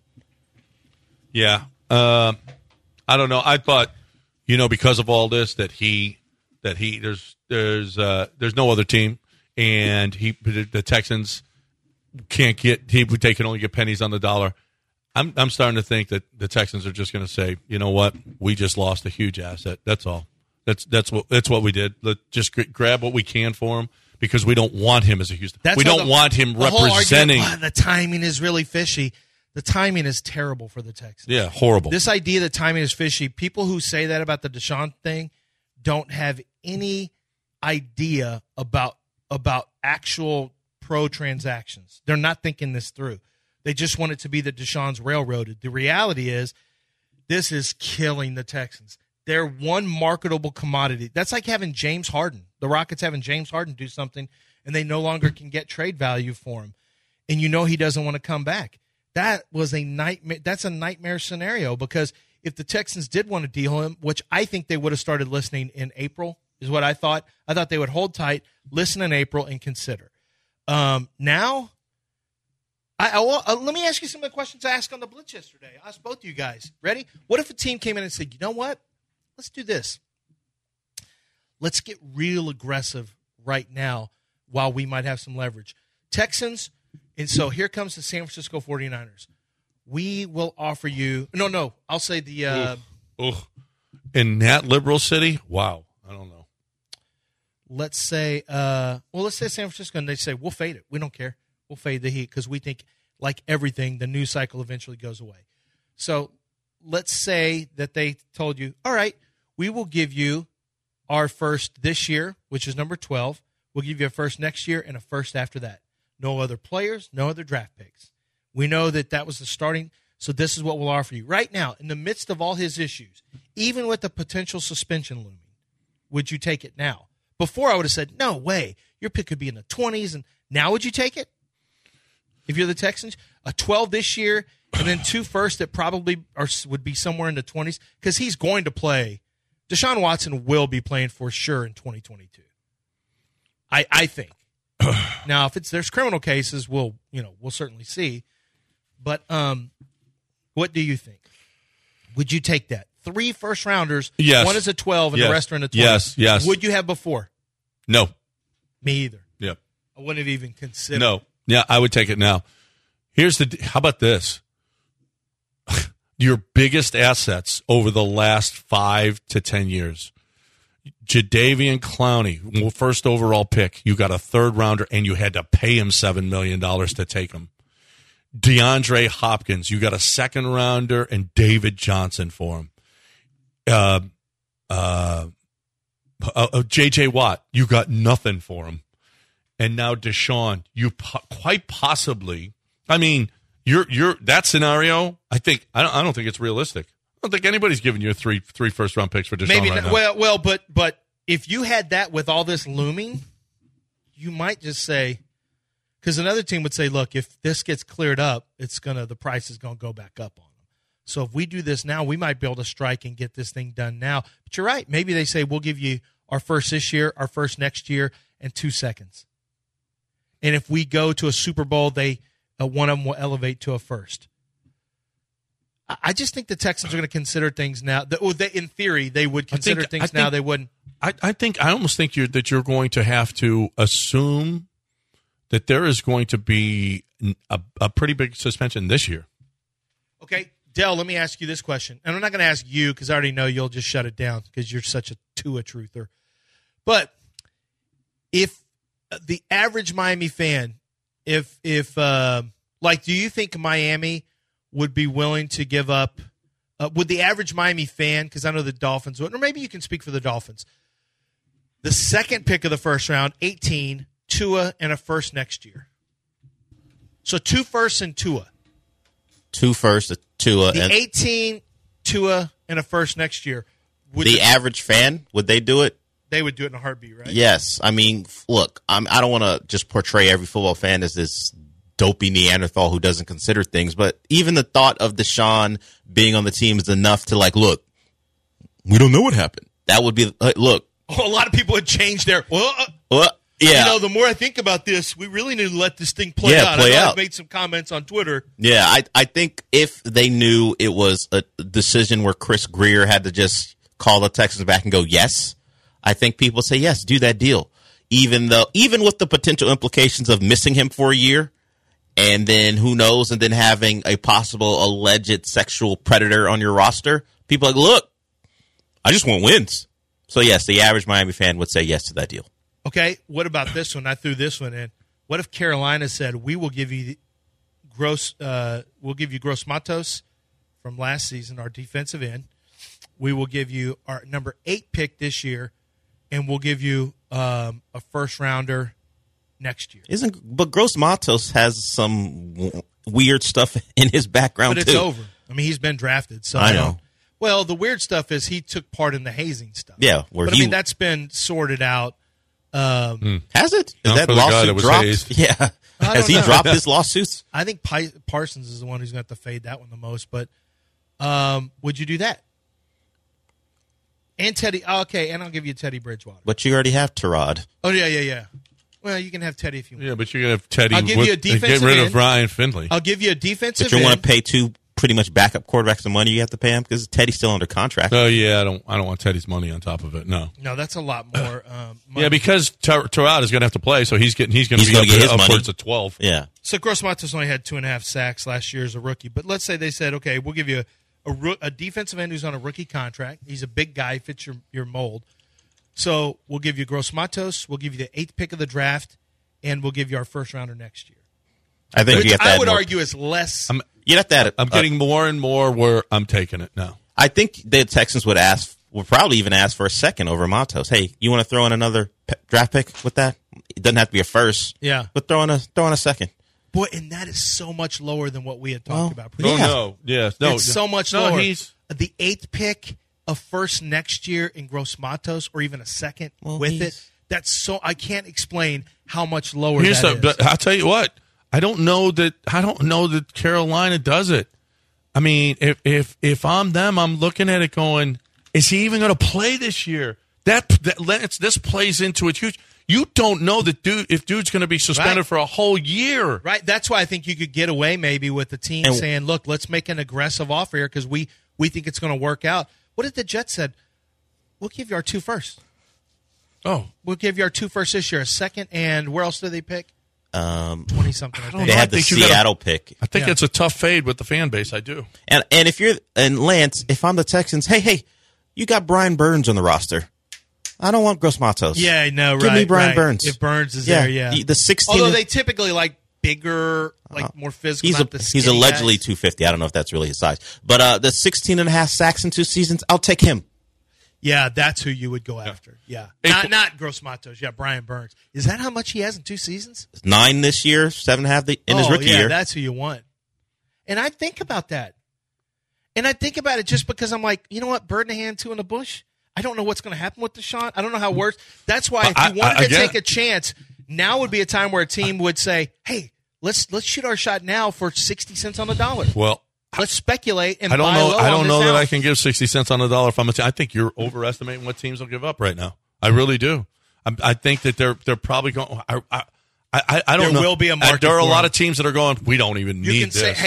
Yeah. Uh, I don't know. I thought, you know, because of all this, that he, that he, there's, there's, uh, there's no other team, and he, the Texans can't get, he, they can only get pennies on the dollar. I'm, I'm starting to think that the Texans are just going to say, you know what, we just lost a huge asset. That's all. That's that's what that's what we did. Let just g- grab what we can for him because we don't want him as a Houston. That's we don't the, want him the representing. Whole argument, oh, the timing is really fishy. The timing is terrible for the Texans. Yeah, horrible. This idea that timing is fishy, people who say that about the Deshaun thing don't have any idea about about actual pro transactions. They're not thinking this through. They just want it to be that Deshaun's railroaded. The reality is this is killing the Texans. They're one marketable commodity. That's like having James Harden. The Rockets having James Harden do something, and they no longer can get trade value for him. And you know he doesn't want to come back. That was a nightmare. That's a nightmare scenario because if the Texans did want to deal him, which I think they would have started listening in April, is what I thought. I thought they would hold tight, listen in April, and consider. Um, now, I, I uh, let me ask you some of the questions I asked on the Blitz yesterday. I asked both of you guys. Ready? What if a team came in and said, you know what? Let's do this. Let's get real aggressive right now while we might have some leverage. Texans, and so here comes the San Francisco forty-niners. We will offer you – no, no, I'll say the uh, – Oof. Oof. In that liberal city? Wow. I don't know. Let's say uh, – well, let's say San Francisco, and they say, we'll fade it. We don't care. We'll fade the heat because we think, like everything, the news cycle eventually goes away. So let's say that they told you, all right, we will give you our first this year, which is number twelve. We'll give you a first next year and a first after that. No other players, no other draft picks. We know that that was the starting, so this is what we'll offer you. Right now, in the midst of all his issues, even with the potential suspension looming, would you take it now? Before I would have said, no way, your pick could be in the twenties, and now would you take it? If you're the Texans, a twelve this year and then two first that probably are would be somewhere in the twenties because he's going to play. Deshaun Watson will be playing for sure in twenty twenty-two. I I think. Now, if it's there's criminal cases, we'll you know we'll certainly see. But um, what do you think? Would you take that? Three first rounders. Yes. One is a twelve and yes. the rest are in the twenties. Yes, yes. Would you have before? No. Me either. Yeah. I wouldn't have even considered. No. Yeah, I would take it now. Here's the. How about this? Your biggest assets over the last five to ten years. Jadeveon Clowney, first overall pick. You got a third rounder, and you had to pay him seven million dollars to take him. DeAndre Hopkins, you got a second rounder and David Johnson for him. Uh, uh, uh, J J Watt, you got nothing for him. And now Deshaun, you po- quite possibly, I mean, you're you're that scenario. I think I don't, I don't think it's realistic. I don't think anybody's giving you three three first round picks for Deshaun. Maybe right not, now. well, well, but but if you had that with all this looming, you might just say, because another team would say, look, if this gets cleared up, it's gonna the price is gonna go back up on them. So if we do this now, we might be able to strike and get this thing done now. But you're right. Maybe they say we'll give you our first this year, our first next year, and two seconds. And if we go to a Super Bowl, they uh, one of them will elevate to a first. I, I just think the Texans are going to consider things now. That, well, they, in theory, they would consider think, things think, now they wouldn't. I, I think I almost think you're, that you're going to have to assume that there is going to be a, a pretty big suspension this year. Okay, Dell, let me ask you this question. And I'm not going to ask you because I already know you'll just shut it down because you're such a Tua truther. But if the average Miami fan, if, if uh, like, do you think Miami would be willing to give up, uh, would the average Miami fan, because I know the Dolphins would, or maybe you can speak for the Dolphins, the second pick of the first round, eighteen, Tua, and a first next year. So two firsts and Tua. Two firsts, a Tua. The and eighteen, Tua, and a first next year. Would the the, average fan, would they do it? they would do it in a heartbeat, right? Yes. I mean, look, I'm, I don't want to just portray every football fan as this dopey Neanderthal who doesn't consider things, but even the thought of Deshaun being on the team is enough to, like, look, we don't know what happened. That would be, like, look. Oh, a lot of people would change their, well, uh, Well, yeah. you know, the more I think about this, we really need to let this thing play Yeah, out. play I know out. I've made some comments on Twitter. Yeah, I I think if they knew it was a decision where Chris Greer had to just call the Texans back and go, yes, I think people say, yes, do that deal. Even though, even with the potential implications of missing him for a year, and then who knows, and then having a possible alleged sexual predator on your roster, people are like, look, I just want wins. So, yes, the average Miami fan would say yes to that deal. Okay, what about this one? I threw this one in. What if Carolina said, we will give you the Gross, uh, we'll give you Gross Matos from last season, our defensive end. We will give you our number eight pick this year, and we'll give you um, a first rounder next year. Isn't but Gross Matos has some w- weird stuff in his background But it's too. over. I mean, he's been drafted. So I know. don't- Well, the weird stuff is he took part in the hazing stuff. Yeah, where but he I mean that's been sorted out. Um, has it? Is Not that for the guy lawsuit that was dropped? hazed. Yeah, I has don't he know. dropped his lawsuits? I think Pi- Parsons is the one who's going to have to fade that one the most. But um, would you do that? And Teddy, oh, okay, and I'll give you Teddy Bridgewater. But you already have Terod. Oh yeah, yeah, yeah. Well, you can have Teddy if you want. Yeah, but you're going to have Teddy I'll give with, you a defensive get rid end. of Ryan Finley. I'll give you a defensive. But you want end. to pay two pretty much backup quarterbacks the money you have to pay him because Teddy's still under contract. Oh, yeah, I don't I don't want Teddy's money on top of it, no. No, that's a lot more. Um, money. Yeah, because Terod is going to have to play, so he's getting he's going to He's be gonna up get his upwards money. of twelve. Yeah. So Gross Matos only had two and a half sacks last year as a rookie. But let's say they said, okay, we'll give you a, a, roo- a defensive end who's on a rookie contract. He's a big guy, fits your, your mold. So we'll give you Gross Matos, we'll give you the eighth pick of the draft, and we'll give you our first rounder next year. I think Which you have to I add would more. argue is less. I'm, You'd have to add, I'm uh, getting more and more where I'm taking it now. I think the Texans would ask, would probably even ask for a second over Matos. Hey, you want to throw in another pe- draft pick with that? It doesn't have to be a first. Yeah. But throw in a throw in a second. Boy, and that is so much lower than what we had talked Well, about. Yeah. Oh, no. Yes. No. It's so much no, lower. He's, The eighth pick, a first next year in Gross Matos, or even a second Well, with he's- it. That's so I can't explain how much lower here's that the, is. but I'll tell you what. I don't know that I don't know that Carolina does it. I mean, if if if I'm them, I'm looking at it going, is he even going to play this year? That that Lance, this plays into it huge. You don't know that dude if dude's going to be suspended Right. for a whole year. Right. That's why I think you could get away maybe with the team And- saying, look, let's make an aggressive offer here because we, we think it's going to work out. What if the Jets said, we'll give you our two first. Oh, We'll give you our two first this year, a second, and where else do they pick? Um, twenty-something, I don't think. they know. had the think you gotta- Seattle pick. I think Yeah. it's a tough fade with the fan base. I do. And and if you're and Lance, if I'm the Texans, hey hey, you got Brian Burns on the roster. I don't want Gross Matos. Yeah, no, right. Give me Brian right. Burns. If Burns is Yeah, there, yeah. the- the sixteen Although they typically like bigger, like more physical. He's not a, the he's skinny allegedly guys. two fifty. I don't know if that's really his size. But uh, the sixteen and a half sacks in two seasons, I'll take him. Yeah, that's who you would go after. Yeah. Hey, Not co- not Gross Matos. Yeah, Brian Burns. Is that how much he has in two seasons? Nine this year, seven and a half the, in his Oh, rookie yeah, year. that's who you want. And I think about that. And I think about it just because I'm like, you know what? Bird in the hand, two in the bush. I don't know what's going to happen with Deshaun. I don't know how it works. That's why if I- you wanted I- to again- take a chance, now would be a time where a team would say, hey, let's let's shoot our shot now for sixty cents on the dollar. Well, Let's speculate and I don't buy know. low I on don't this know that house. I can give sixty cents on the dollar if I'm a team. I think you're overestimating what teams will give up right now. I really do. I, I think that they're they're probably going. I I, I, I don't There know. will be a Uh, market There are a for lot them. of teams that are going. We don't even You need can this. say, hey,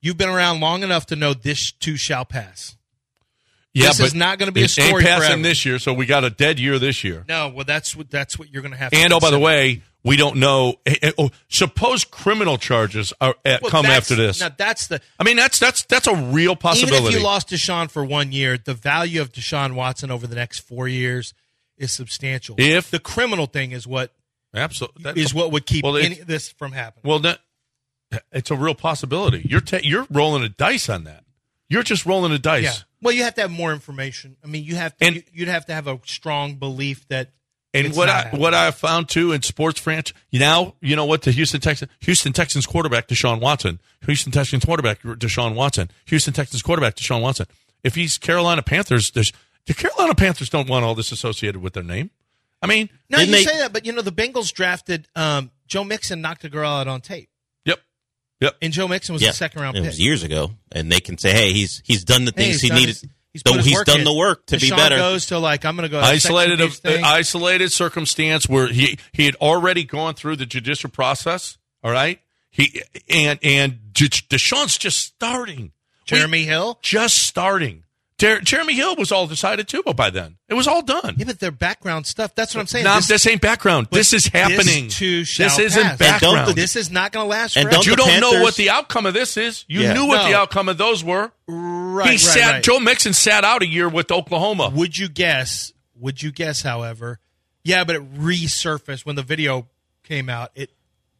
You've been around long enough to know this too shall pass. Yeah, this but is not going to be a it story ain't passing forever. this year, so we got a dead year this year. No, well, that's what that's what you're going to have to And, oh, by the consider. way, we don't know. eh, eh, oh, suppose criminal charges are, eh, Well, come that's- after this. Now, that's the I mean, that's that's that's a real possibility. Even if you lost Deshaun for one year, the value of Deshaun Watson over the next four years is substantial. If- the criminal thing is what Absolutely. is what would keep Well, any it's- of this from happening. Well, that, it's a real possibility. You're ta- you're rolling a dice on that. You're just rolling a dice. Yeah. Well, you have to have more information. I mean, you have to, And- you, you'd have to have a strong belief that. And it's what not I happening. what I found too in sports franchise now, you know what the Houston Texans Houston Texans quarterback Deshaun Watson, Houston Texans quarterback Deshaun Watson, Houston Texans quarterback Deshaun Watson. If he's Carolina Panthers, there's, the Carolina Panthers don't want all this associated with their name. I mean, No, you Didn't they- say that, but you know the Bengals drafted um, Joe Mixon, knocked a girl out on tape, yep, yep. and Joe Mixon was Yeah, a second round it pick. was years ago, and they can say, "Hey, he's he's done the Hey, things he's he done needed. his- he's though put his he's work done in. the work to be Deshaun better." goes to like I'm going to go Isolated sex a, abuse thing. isolated circumstance where he he had already gone through the judicial process. All right, he and and J- Deshaun's just starting. Jeremy We- Hill. just starting. Jer- Jeremy Hill was all decided too, but by then it was all done. Yeah, but their background stuff. That's what I'm saying. No, This- this, ain't background. but This is happening. This, too shall This isn't pass. background. And don't This is not going to last And forever. don't you the don't know Panthers- what the outcome of this is. You Yeah. knew what No. the outcome of those were. right, he right, sat. right. Joe Mixon sat out a year with Oklahoma. Would you guess? Would you guess? However, yeah, but it resurfaced when the video came out. It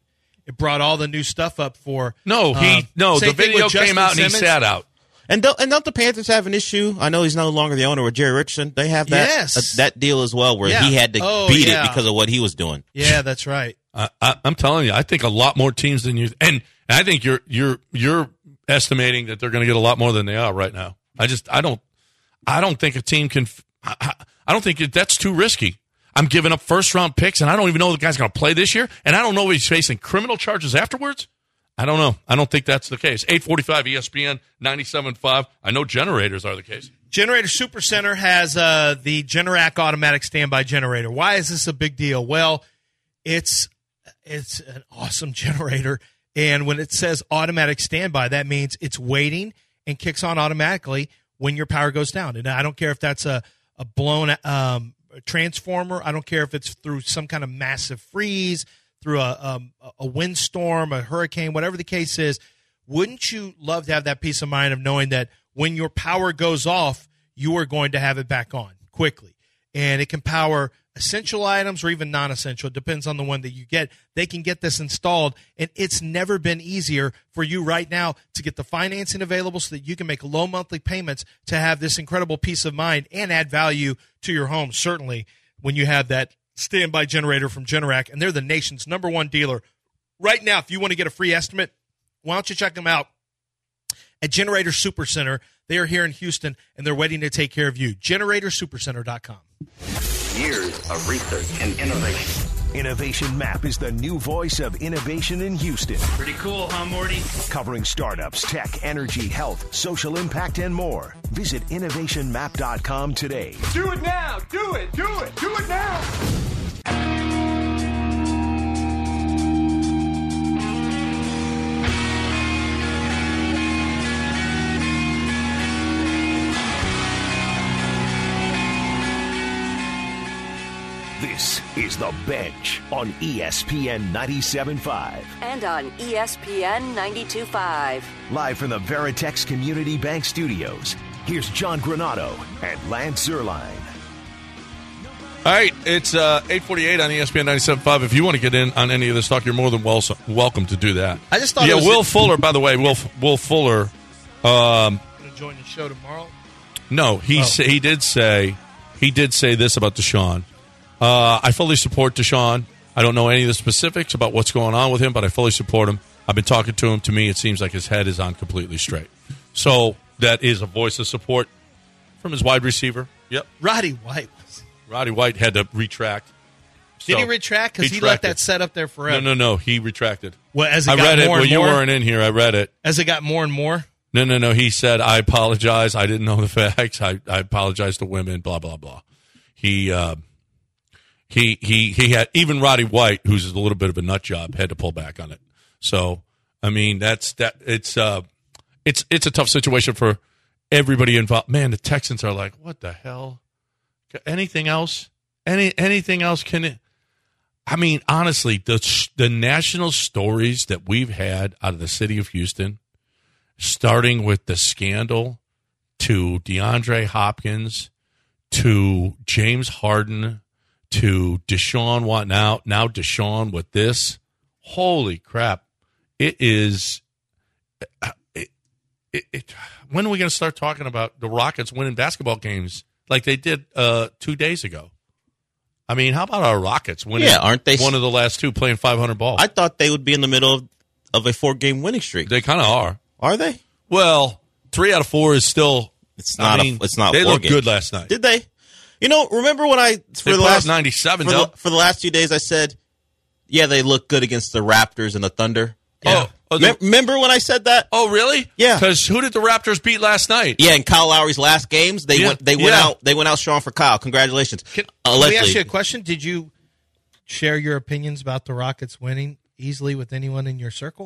it brought all the new stuff up for. No, he uh, no. same The thing video with came Justin out and he Simmons. sat out. And don't, and don't the Panthers have an issue? I know he's no longer the owner with Jerry Richardson. They have that Yes. uh, that deal as well, where Yeah. he had to Oh, beat yeah. it because of what he was doing. Yeah, that's right. I, I, I'm telling you, I think a lot more teams than you, and, and I think you're you're you're estimating that they're going to get a lot more than they are right now. I just I don't I don't think a team can. I, I don't think it, that's too risky. I'm giving up first round picks, and I don't even know the guy's going to play this year, and I don't know if he's facing criminal charges afterwards. I don't know. I don't think that's the case. eight forty-five E S P N ninety-seven point five. I know generators are the case. Generator Supercenter has uh, the Generac automatic standby generator. Why is this a big deal? Well, it's it's an awesome generator, and when it says automatic standby, that means it's waiting and kicks on automatically when your power goes down. And I don't care if that's a a blown um, transformer. I don't care if it's through some kind of massive freeze, through a um, a windstorm, a hurricane, whatever the case is. Wouldn't you love to have that peace of mind of knowing that when your power goes off, you are going to have it back on quickly? And it can power essential items or even non-essential. It depends on the one that you get. They can get this installed, and it's never been easier for you right now to get the financing available so that you can make low monthly payments to have this incredible peace of mind and add value to your home, certainly when you have that standby generator from Generac, and they're the nation's number one dealer. Right now, if you want to get a free estimate, why don't you check them out at Generator Supercenter? They are here in Houston, and they're waiting to take care of you. generator supercenter dot com. Years of research and innovation. Innovation Map is the new voice of innovation in Houston. Pretty cool, huh, Morty? Covering startups, tech, energy, health, social impact, and more. Visit innovation map dot com today. Do it now. Do it. Do it. Do it now. This is The Bench on E S P N ninety-seven point five. And on E S P N ninety-two point five. Live from the Veritex Community Bank Studios, here's John Granado and Lance Zerline. All right, it's uh, eight forty-eight on E S P N ninety-seven point five. If you want to get in on any of this talk, you're more than wel- welcome to do that. I just thought yeah, it was Will a- Fuller, by the way, Will Will Fuller. Um, Going to join the show tomorrow? no, he Oh. sa- he did say he did say this about Deshaun. Uh, I fully support Deshaun. I don't know any of the specifics about what's going on with him, but I fully support him. I've been talking to him. To me, it seems like his head is on completely straight. So that is a voice of support from his wide receiver. Yep. Roddy White. was- Roddy White had to retract. Did So, he retract? Because he, let retracted. that set up there forever. No, no, no. He retracted. Well, as it I got read it. more Well, and you more, weren't in here. I read it. as it got more and more. No, no, no. He said, I apologize. I didn't know the facts. I, I apologize to women, blah, blah, blah. He, uh, he, he, he had, even Roddy White, who's a little bit of a nut job, had to pull back on it. So, I mean, that's, that, it's, uh, it's it's a tough situation for everybody involved. Man, the Texans are like, what the hell? Anything else? Any anything else? Can it? I mean, honestly, the the national stories that we've had out of the city of Houston, starting with the scandal to DeAndre Hopkins to James Harden to Deshaun Watson, now now Deshaun with this. Holy crap! It is. It, it, it, when are we going to start talking about the Rockets winning basketball games like they did uh, two days ago? I mean, how about our Rockets winning? Yeah, aren't they one of the last two playing five hundred ball? I thought they would be in the middle of, of a four-game winning streak. They kind of are. Are they? Well, three out of four is still. It's not. I mean, a, it's not. They four looked games. good last night. Did they? You know, remember when I for they the last ninety-seven for the, for the last few days I said, yeah, they look good against the Raptors and the Thunder. Yeah. Oh, oh Me- remember when I said that? Oh, really? Yeah. Because who did the Raptors beat last night? Yeah, in Kyle Lowry's last games, they Yeah. went. They went Yeah. out. They went out strong for Kyle. Congratulations. Can, uh, let me ask you a question. Did you share your opinions about the Rockets winning easily with anyone in your circle?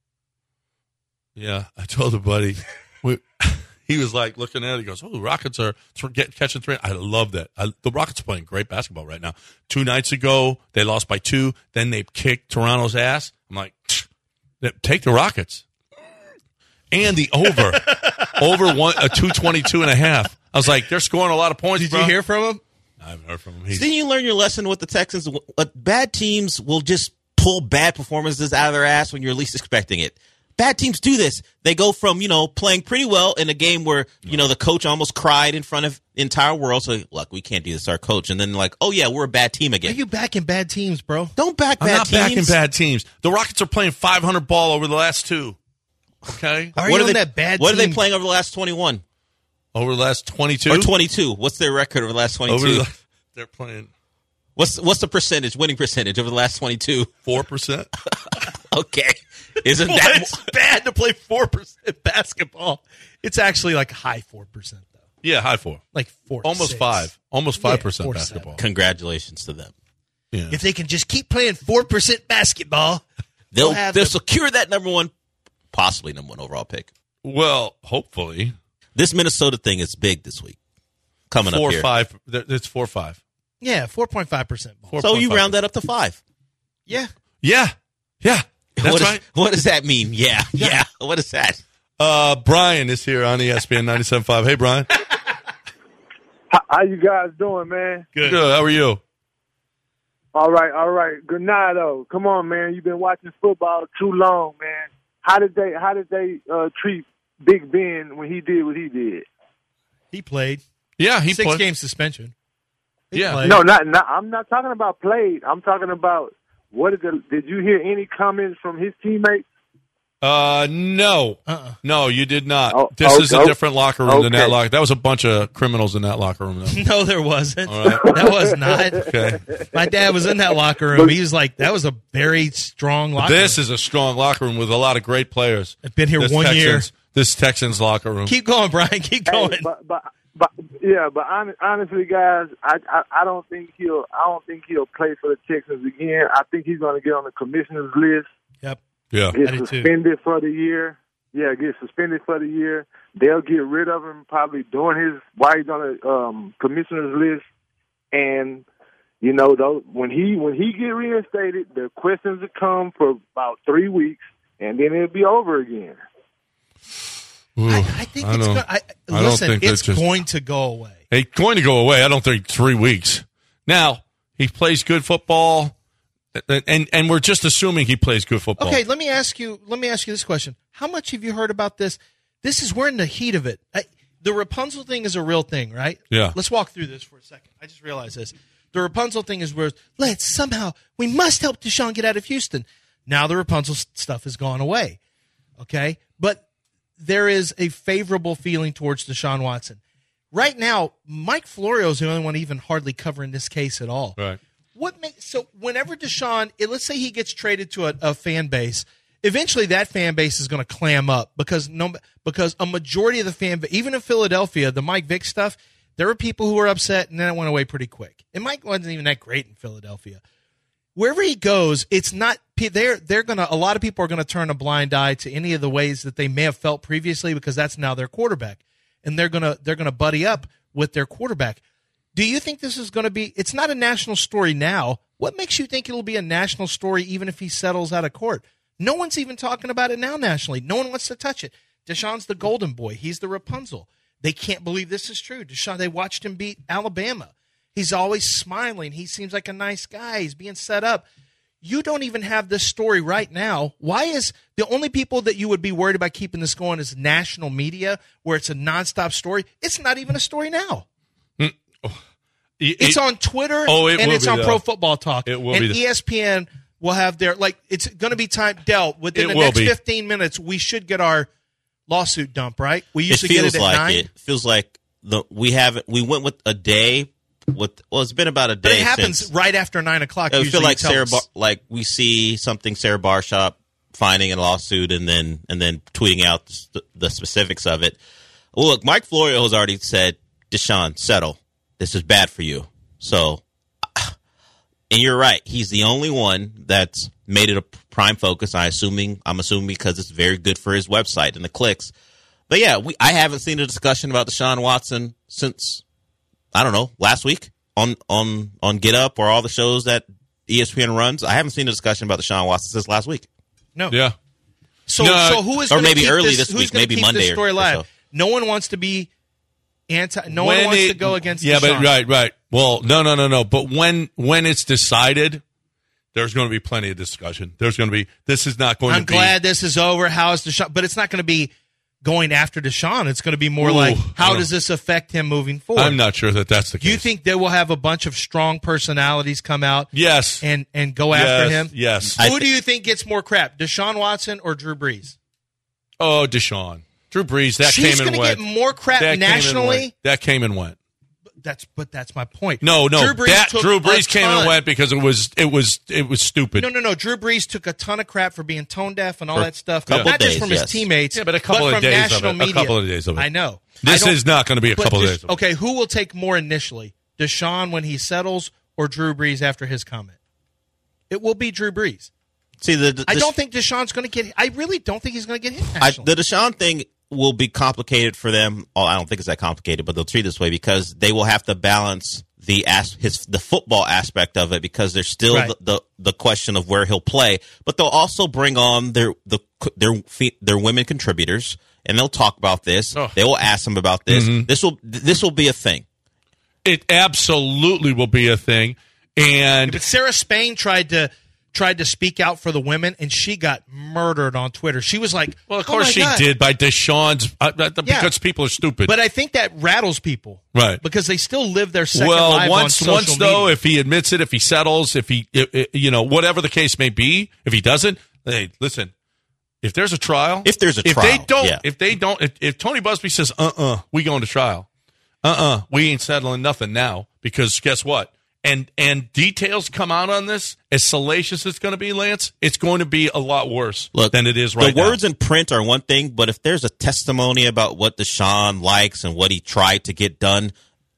Yeah, I told a buddy. we, he was like looking at it. He goes, "Oh, the Rockets are th- get, catching three." I love that. I, the Rockets are playing great basketball right now. Two nights ago, they lost by two. Then they kicked Toronto's ass. I'm like, take the Rockets. And the over. over one, a two twenty-two and a half. I was like, they're scoring a lot of points, Did bro. you hear from him? I haven't heard from him. He's, Didn't you learn your lesson with the Texans? Uh, bad teams will just pull bad performances out of their ass when you're least expecting it. Bad teams do this. They go from, you know, playing pretty well in a game where, you know, the coach almost cried in front of the entire world. So, look, we can't do this, our coach. And then, like, oh, yeah, we're a bad team Are again. you backing bad teams, bro? Don't back I'm bad not teams. backing bad teams. The Rockets are playing five hundred ball over the last two. Okay? Are What you are on they, that bad What team? are they playing over the last twenty-one? Over the last twenty-two? Or twenty-two? What's their record over the last twenty-two? Over the, they're playing What's what's the percentage, winning percentage over the last twenty-two? four percent. Okay. Isn't Well, that it's bad to play four percent basketball. It's actually like high four percent, though. Yeah, high four. Like four Almost six. five. Almost five Yeah, percent four, basketball. seven. Congratulations to them. Yeah. If they can just keep playing four percent basketball, They'll they'll have they'll the- secure that number one, possibly number one overall pick. Well, hopefully. This Minnesota thing is big this week. Coming Four up here. five. It's four five. yeah, four point five percent. Four So point you five. round that up to five. Yeah. Yeah. Yeah. That's what, is- right. what does that mean? Yeah. Yeah. What is that? Uh, Brian is here on E S P N ninety-seven point five. Hey, Brian. How, how you guys doing, man? Good. Good. How are you? All right, all right. Good night, though. Come on, man. You've been watching football too long, man. How did they? How did they uh, treat Big Ben when he did what he did? He played. Yeah, he Six played. game suspension. He Yeah. played. No, not, not. I'm not talking about played. I'm talking about what did the? Did you hear any comments from his teammates? Uh, no. Uh-uh. No, you did not. Oh, this okay. is a different locker room than that Okay. locker. That was a bunch of criminals in that locker room, though. No, there wasn't. All right. That was not. Okay. My dad was in that locker room. He was like, that was a very strong locker This room. is a strong locker room with a lot of great players. I've been here This one year. Texans, This Texans locker room. Keep going, Brian. Keep going. Hey, but, but but yeah, but hon- honestly, guys, I, I I don't think he'll I don't think he'll play for the Texans again. I think he's going to get on the commissioner's list. Yep. Yeah. Get I do too. suspended for the year. Yeah, get suspended for the year. They'll get rid of him probably during his while he's on the um, commissioner's list. And you know, those, when he when he get reinstated, the questions will come for about three weeks, and then it'll be over again. Ooh, I, I think I it's don't- go- I, I don't listen. think It's that's just- going to go away. It's going to go away. I don't think three weeks. Now, he plays good football, and and we're just assuming he plays good football. Okay, let me ask you. Let me ask you this question: how much have you heard about this? This is we're in the heat of it. I, the Rapunzel thing is a real thing, right? Yeah. Let's walk through this for a second. I just realized this. The Rapunzel thing is where let's somehow we must help Deshaun get out of Houston. Now the Rapunzel stuff has gone away. Okay, but there is a favorable feeling towards Deshaun Watson. Right now, Mike Florio is the only one even hardly covering this case at all. Right. What makes so whenever Deshaun, it- let's say he gets traded to a, a fan base, eventually that fan base is going to clam up because no because a majority of the fan, even in Philadelphia, the Mike Vick stuff, there were people who were upset and then it went away pretty quick. And Mike wasn't even that great in Philadelphia. wherever he goes, it's not they're they're gonna. A lot of people are gonna turn a blind eye to any of the ways that they may have felt previously because that's now their quarterback, and they're gonna they're gonna buddy up with their quarterback. Do you think this is going to be? It's not a national story now. What makes you think it'll be a national story even if he settles out of court? No one's even talking about it now nationally. No one wants to touch it. Deshaun's the golden boy. He's the Rapunzel. They can't believe this is true. Deshaun, they watched him beat Alabama. He's always smiling. He seems like a nice guy. He's being set up. You don't even have this story right now. Why is the only people that you would be worried about keeping this going is national media, where it's a nonstop story? It's not even a story now. Mm. Oh. It, it's it, on Twitter oh, it and will it's be on the, Pro Football Talk. It will and be the, E S P N will have their, like, it's going to be time dealt. Within it the will next be. fifteen minutes, we should get our lawsuit dump, right? We used it to get feels it at like nine. It feels like the we haven't. We went with a day. With well, it's been about a day. But it happens since, right after nine o'clock. I feel like Sarah, us. Bar, like we see something Sarah Barshop finding a lawsuit and then and then tweeting out the, the specifics of it. Well, look, Mike Florio has already said, Deshaun, settle. This is bad for you. So, and you're right. He's the only one that's made it a prime focus. I assuming I'm assuming because it's very good for his website and the clicks. But yeah, we I haven't seen a discussion about Deshaun Watson since, I don't know, last week on on on Get Up or all the shows that E S P N runs. I haven't seen a discussion about Deshaun Watson since last week. No. Yeah. So no. so who is or gonna maybe keep early this, this who's week, gonna maybe keep Monday this story or alive? so. No one wants to be anti. No when one wants it, to go against. Yeah, Deshaun. but right, right. Well, no, no, no, no. But when when it's decided, there's going to be plenty of discussion. There's going to be. This is not going I'm to be. glad this is over. How is Deshaun? But it's not going to be going after Deshaun. It's going to be more Ooh, like, I how don't- does this affect him moving forward? I'm not sure that that's the case. You think they will have a bunch of strong personalities come out? Yes. And and go after Yes, him? yes. Who I do you think gets more crap, Deshaun Watson or Drew Brees? Oh, Deshaun. Drew Brees, that She's came and gonna went. get more crap That came and nationally? went. That came and went. That's but that's my point. No, no. Drew Brees that took Drew a Brees came and ton. went because it was it was it was stupid. No, no, no. Drew Brees took a ton of crap for being tone deaf and all For that stuff. a couple Not just days, from yes. his teammates, Yeah, but a couple of from days of national it. A media. couple of days of it. I know. This I don't- is not going to be a but couple of Des- days of it. Okay, who will take more initially? Deshaun when he settles or Drew Brees after his comment? It will be Drew Brees. See, the, the I don't think Deshaun's going to get I really don't think he's going to get hit I, nationally. the Deshaun thing will be complicated for them. Oh, I don't think it's that complicated, but they'll treat it this way because they will have to balance the as, his the football aspect of it because there's still Right. the, the the question of where he'll play. But they'll also bring on their the their fe- their women contributors and they'll talk about this. Oh. They will ask them about this. Mhm. This will this will be a thing. It absolutely will be a thing. And But Sarah Spain tried to tried to speak out for the women, and she got murdered on Twitter. She was like, well, of "Oh course my she God." did by Deshaun's uh, uh, Yeah. because people are stupid. But I think that rattles people, Right. Because they still live their second well, life once on social once though, media. if he admits it, if he settles, if he i- i- you know whatever the case may be, if he doesn't, hey, listen. If there's a trial, If there's a if trial, they don't, yeah. if they don't, if, if Tony Busby says, "Uh, uh we going to trial," uh, uh we ain't settling nothing now because guess what? And and details come out on this as salacious as it's going to be, Lance. It's going to be a lot worse Look, than it is right the now. words in print are one thing, but if there's a testimony about what Deshaun likes and what he tried to get done,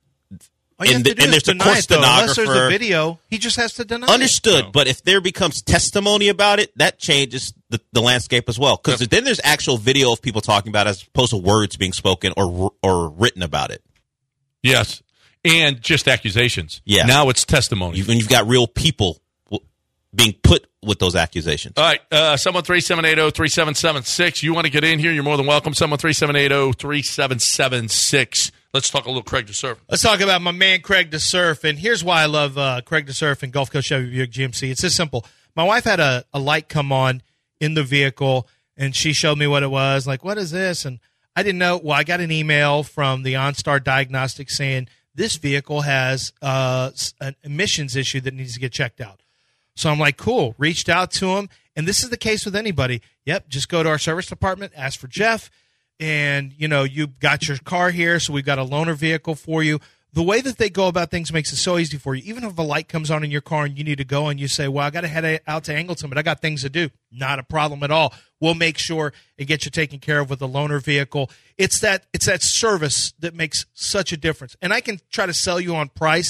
All you have and to the- do and is there's the deny court it, though. Unless there's a stenographer- video, he just has to deny understood. No. But if there becomes testimony about it, that changes the, the landscape as well. Because then there's actual video of people talking about it as opposed to words being spoken or or written about it. Yes, and just accusations. Yeah. Now it's testimony. You've, and you've got real people w- being put with those accusations. All right, uh, seven one three, seven eight zero, three seven seven six. You want to get in here, you're more than welcome. seven one three, seven eight zero, three seven seven six. Let's talk a little Craig DeSurf. Let's talk about my man Craig DeSurf, and here's why I love uh, Craig DeSurf and Gulf Coast Chevy Buick G M C. It's this simple. My wife had a, a light come on in the vehicle, and she showed me what it was. Like, what is this? And I didn't know. Well, I got an email from the OnStar Diagnostics saying this vehicle has uh, an emissions issue that needs to get checked out. So I'm like, cool. Reached out to him, and this is the case with anybody. Yep, just go to our service department, ask for Jeff, and, you know, you got your car here, so we've got a loaner vehicle for you. The way that they go about things makes it so easy for you. Even if a light comes on in your car and you need to go and you say, well, I got to head out to Angleton, but I got things to do. Not a problem at all. We'll make sure and get you taken care of with a loaner vehicle. It's that it's that service that makes such a difference. And I can try to sell you on price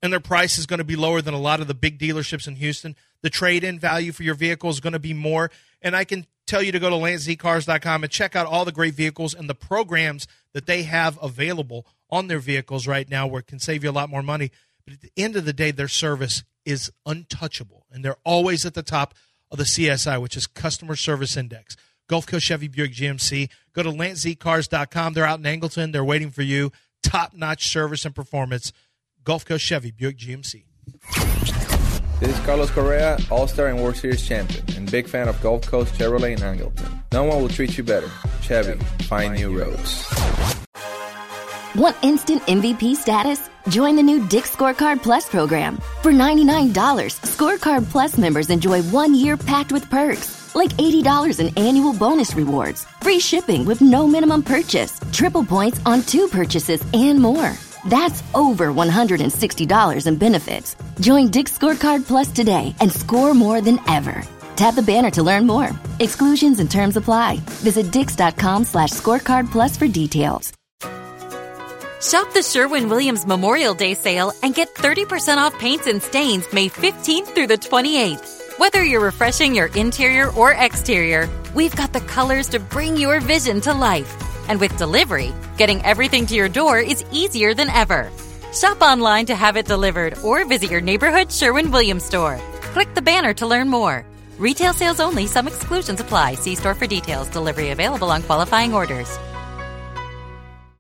and their price is going to be lower than a lot of the big dealerships in Houston. The trade-in value for your vehicle is going to be more. And I can tell you to go to lance z cars dot com and check out all the great vehicles and the programs that they have available on their vehicles right now where it can save you a lot more money. But at the end of the day, their service is untouchable, and they're always at the top of the C S I, which is Customer Service Index. Gulf Coast Chevy Buick G M C. Go to lance z cars dot com. They're out in Angleton. They're waiting for you. Top-notch service and performance. Gulf Coast Chevy Buick G M C. This is Carlos Correa, All-Star and World Series champion, and big fan of Gulf Coast Chevrolet in Angleton. No one will treat you better. Chevy, find new roads. Want instant M V P status? Join the new Dick's Scorecard Plus program. For ninety-nine dollars, Scorecard Plus members enjoy one year packed with perks, like eighty dollars in annual bonus rewards, free shipping with no minimum purchase, triple points on two purchases, and more. That's over one hundred sixty dollars in benefits. Join Dick's Scorecard Plus today and score more than ever. Tap the banner to learn more. Exclusions and terms apply. Visit dix.com slash scorecard plus for details. Shop the Sherwin-Williams Memorial Day sale and get thirty percent off paints and stains May fifteenth through the twenty-eighth. Whether you're refreshing your interior or exterior, we've got the colors to bring your vision to life. And with delivery, getting everything to your door is easier than ever. Shop online to have it delivered or visit your neighborhood Sherwin-Williams store. Click the banner to learn more. Retail sales only. Some exclusions apply. See store for details. Delivery available on qualifying orders.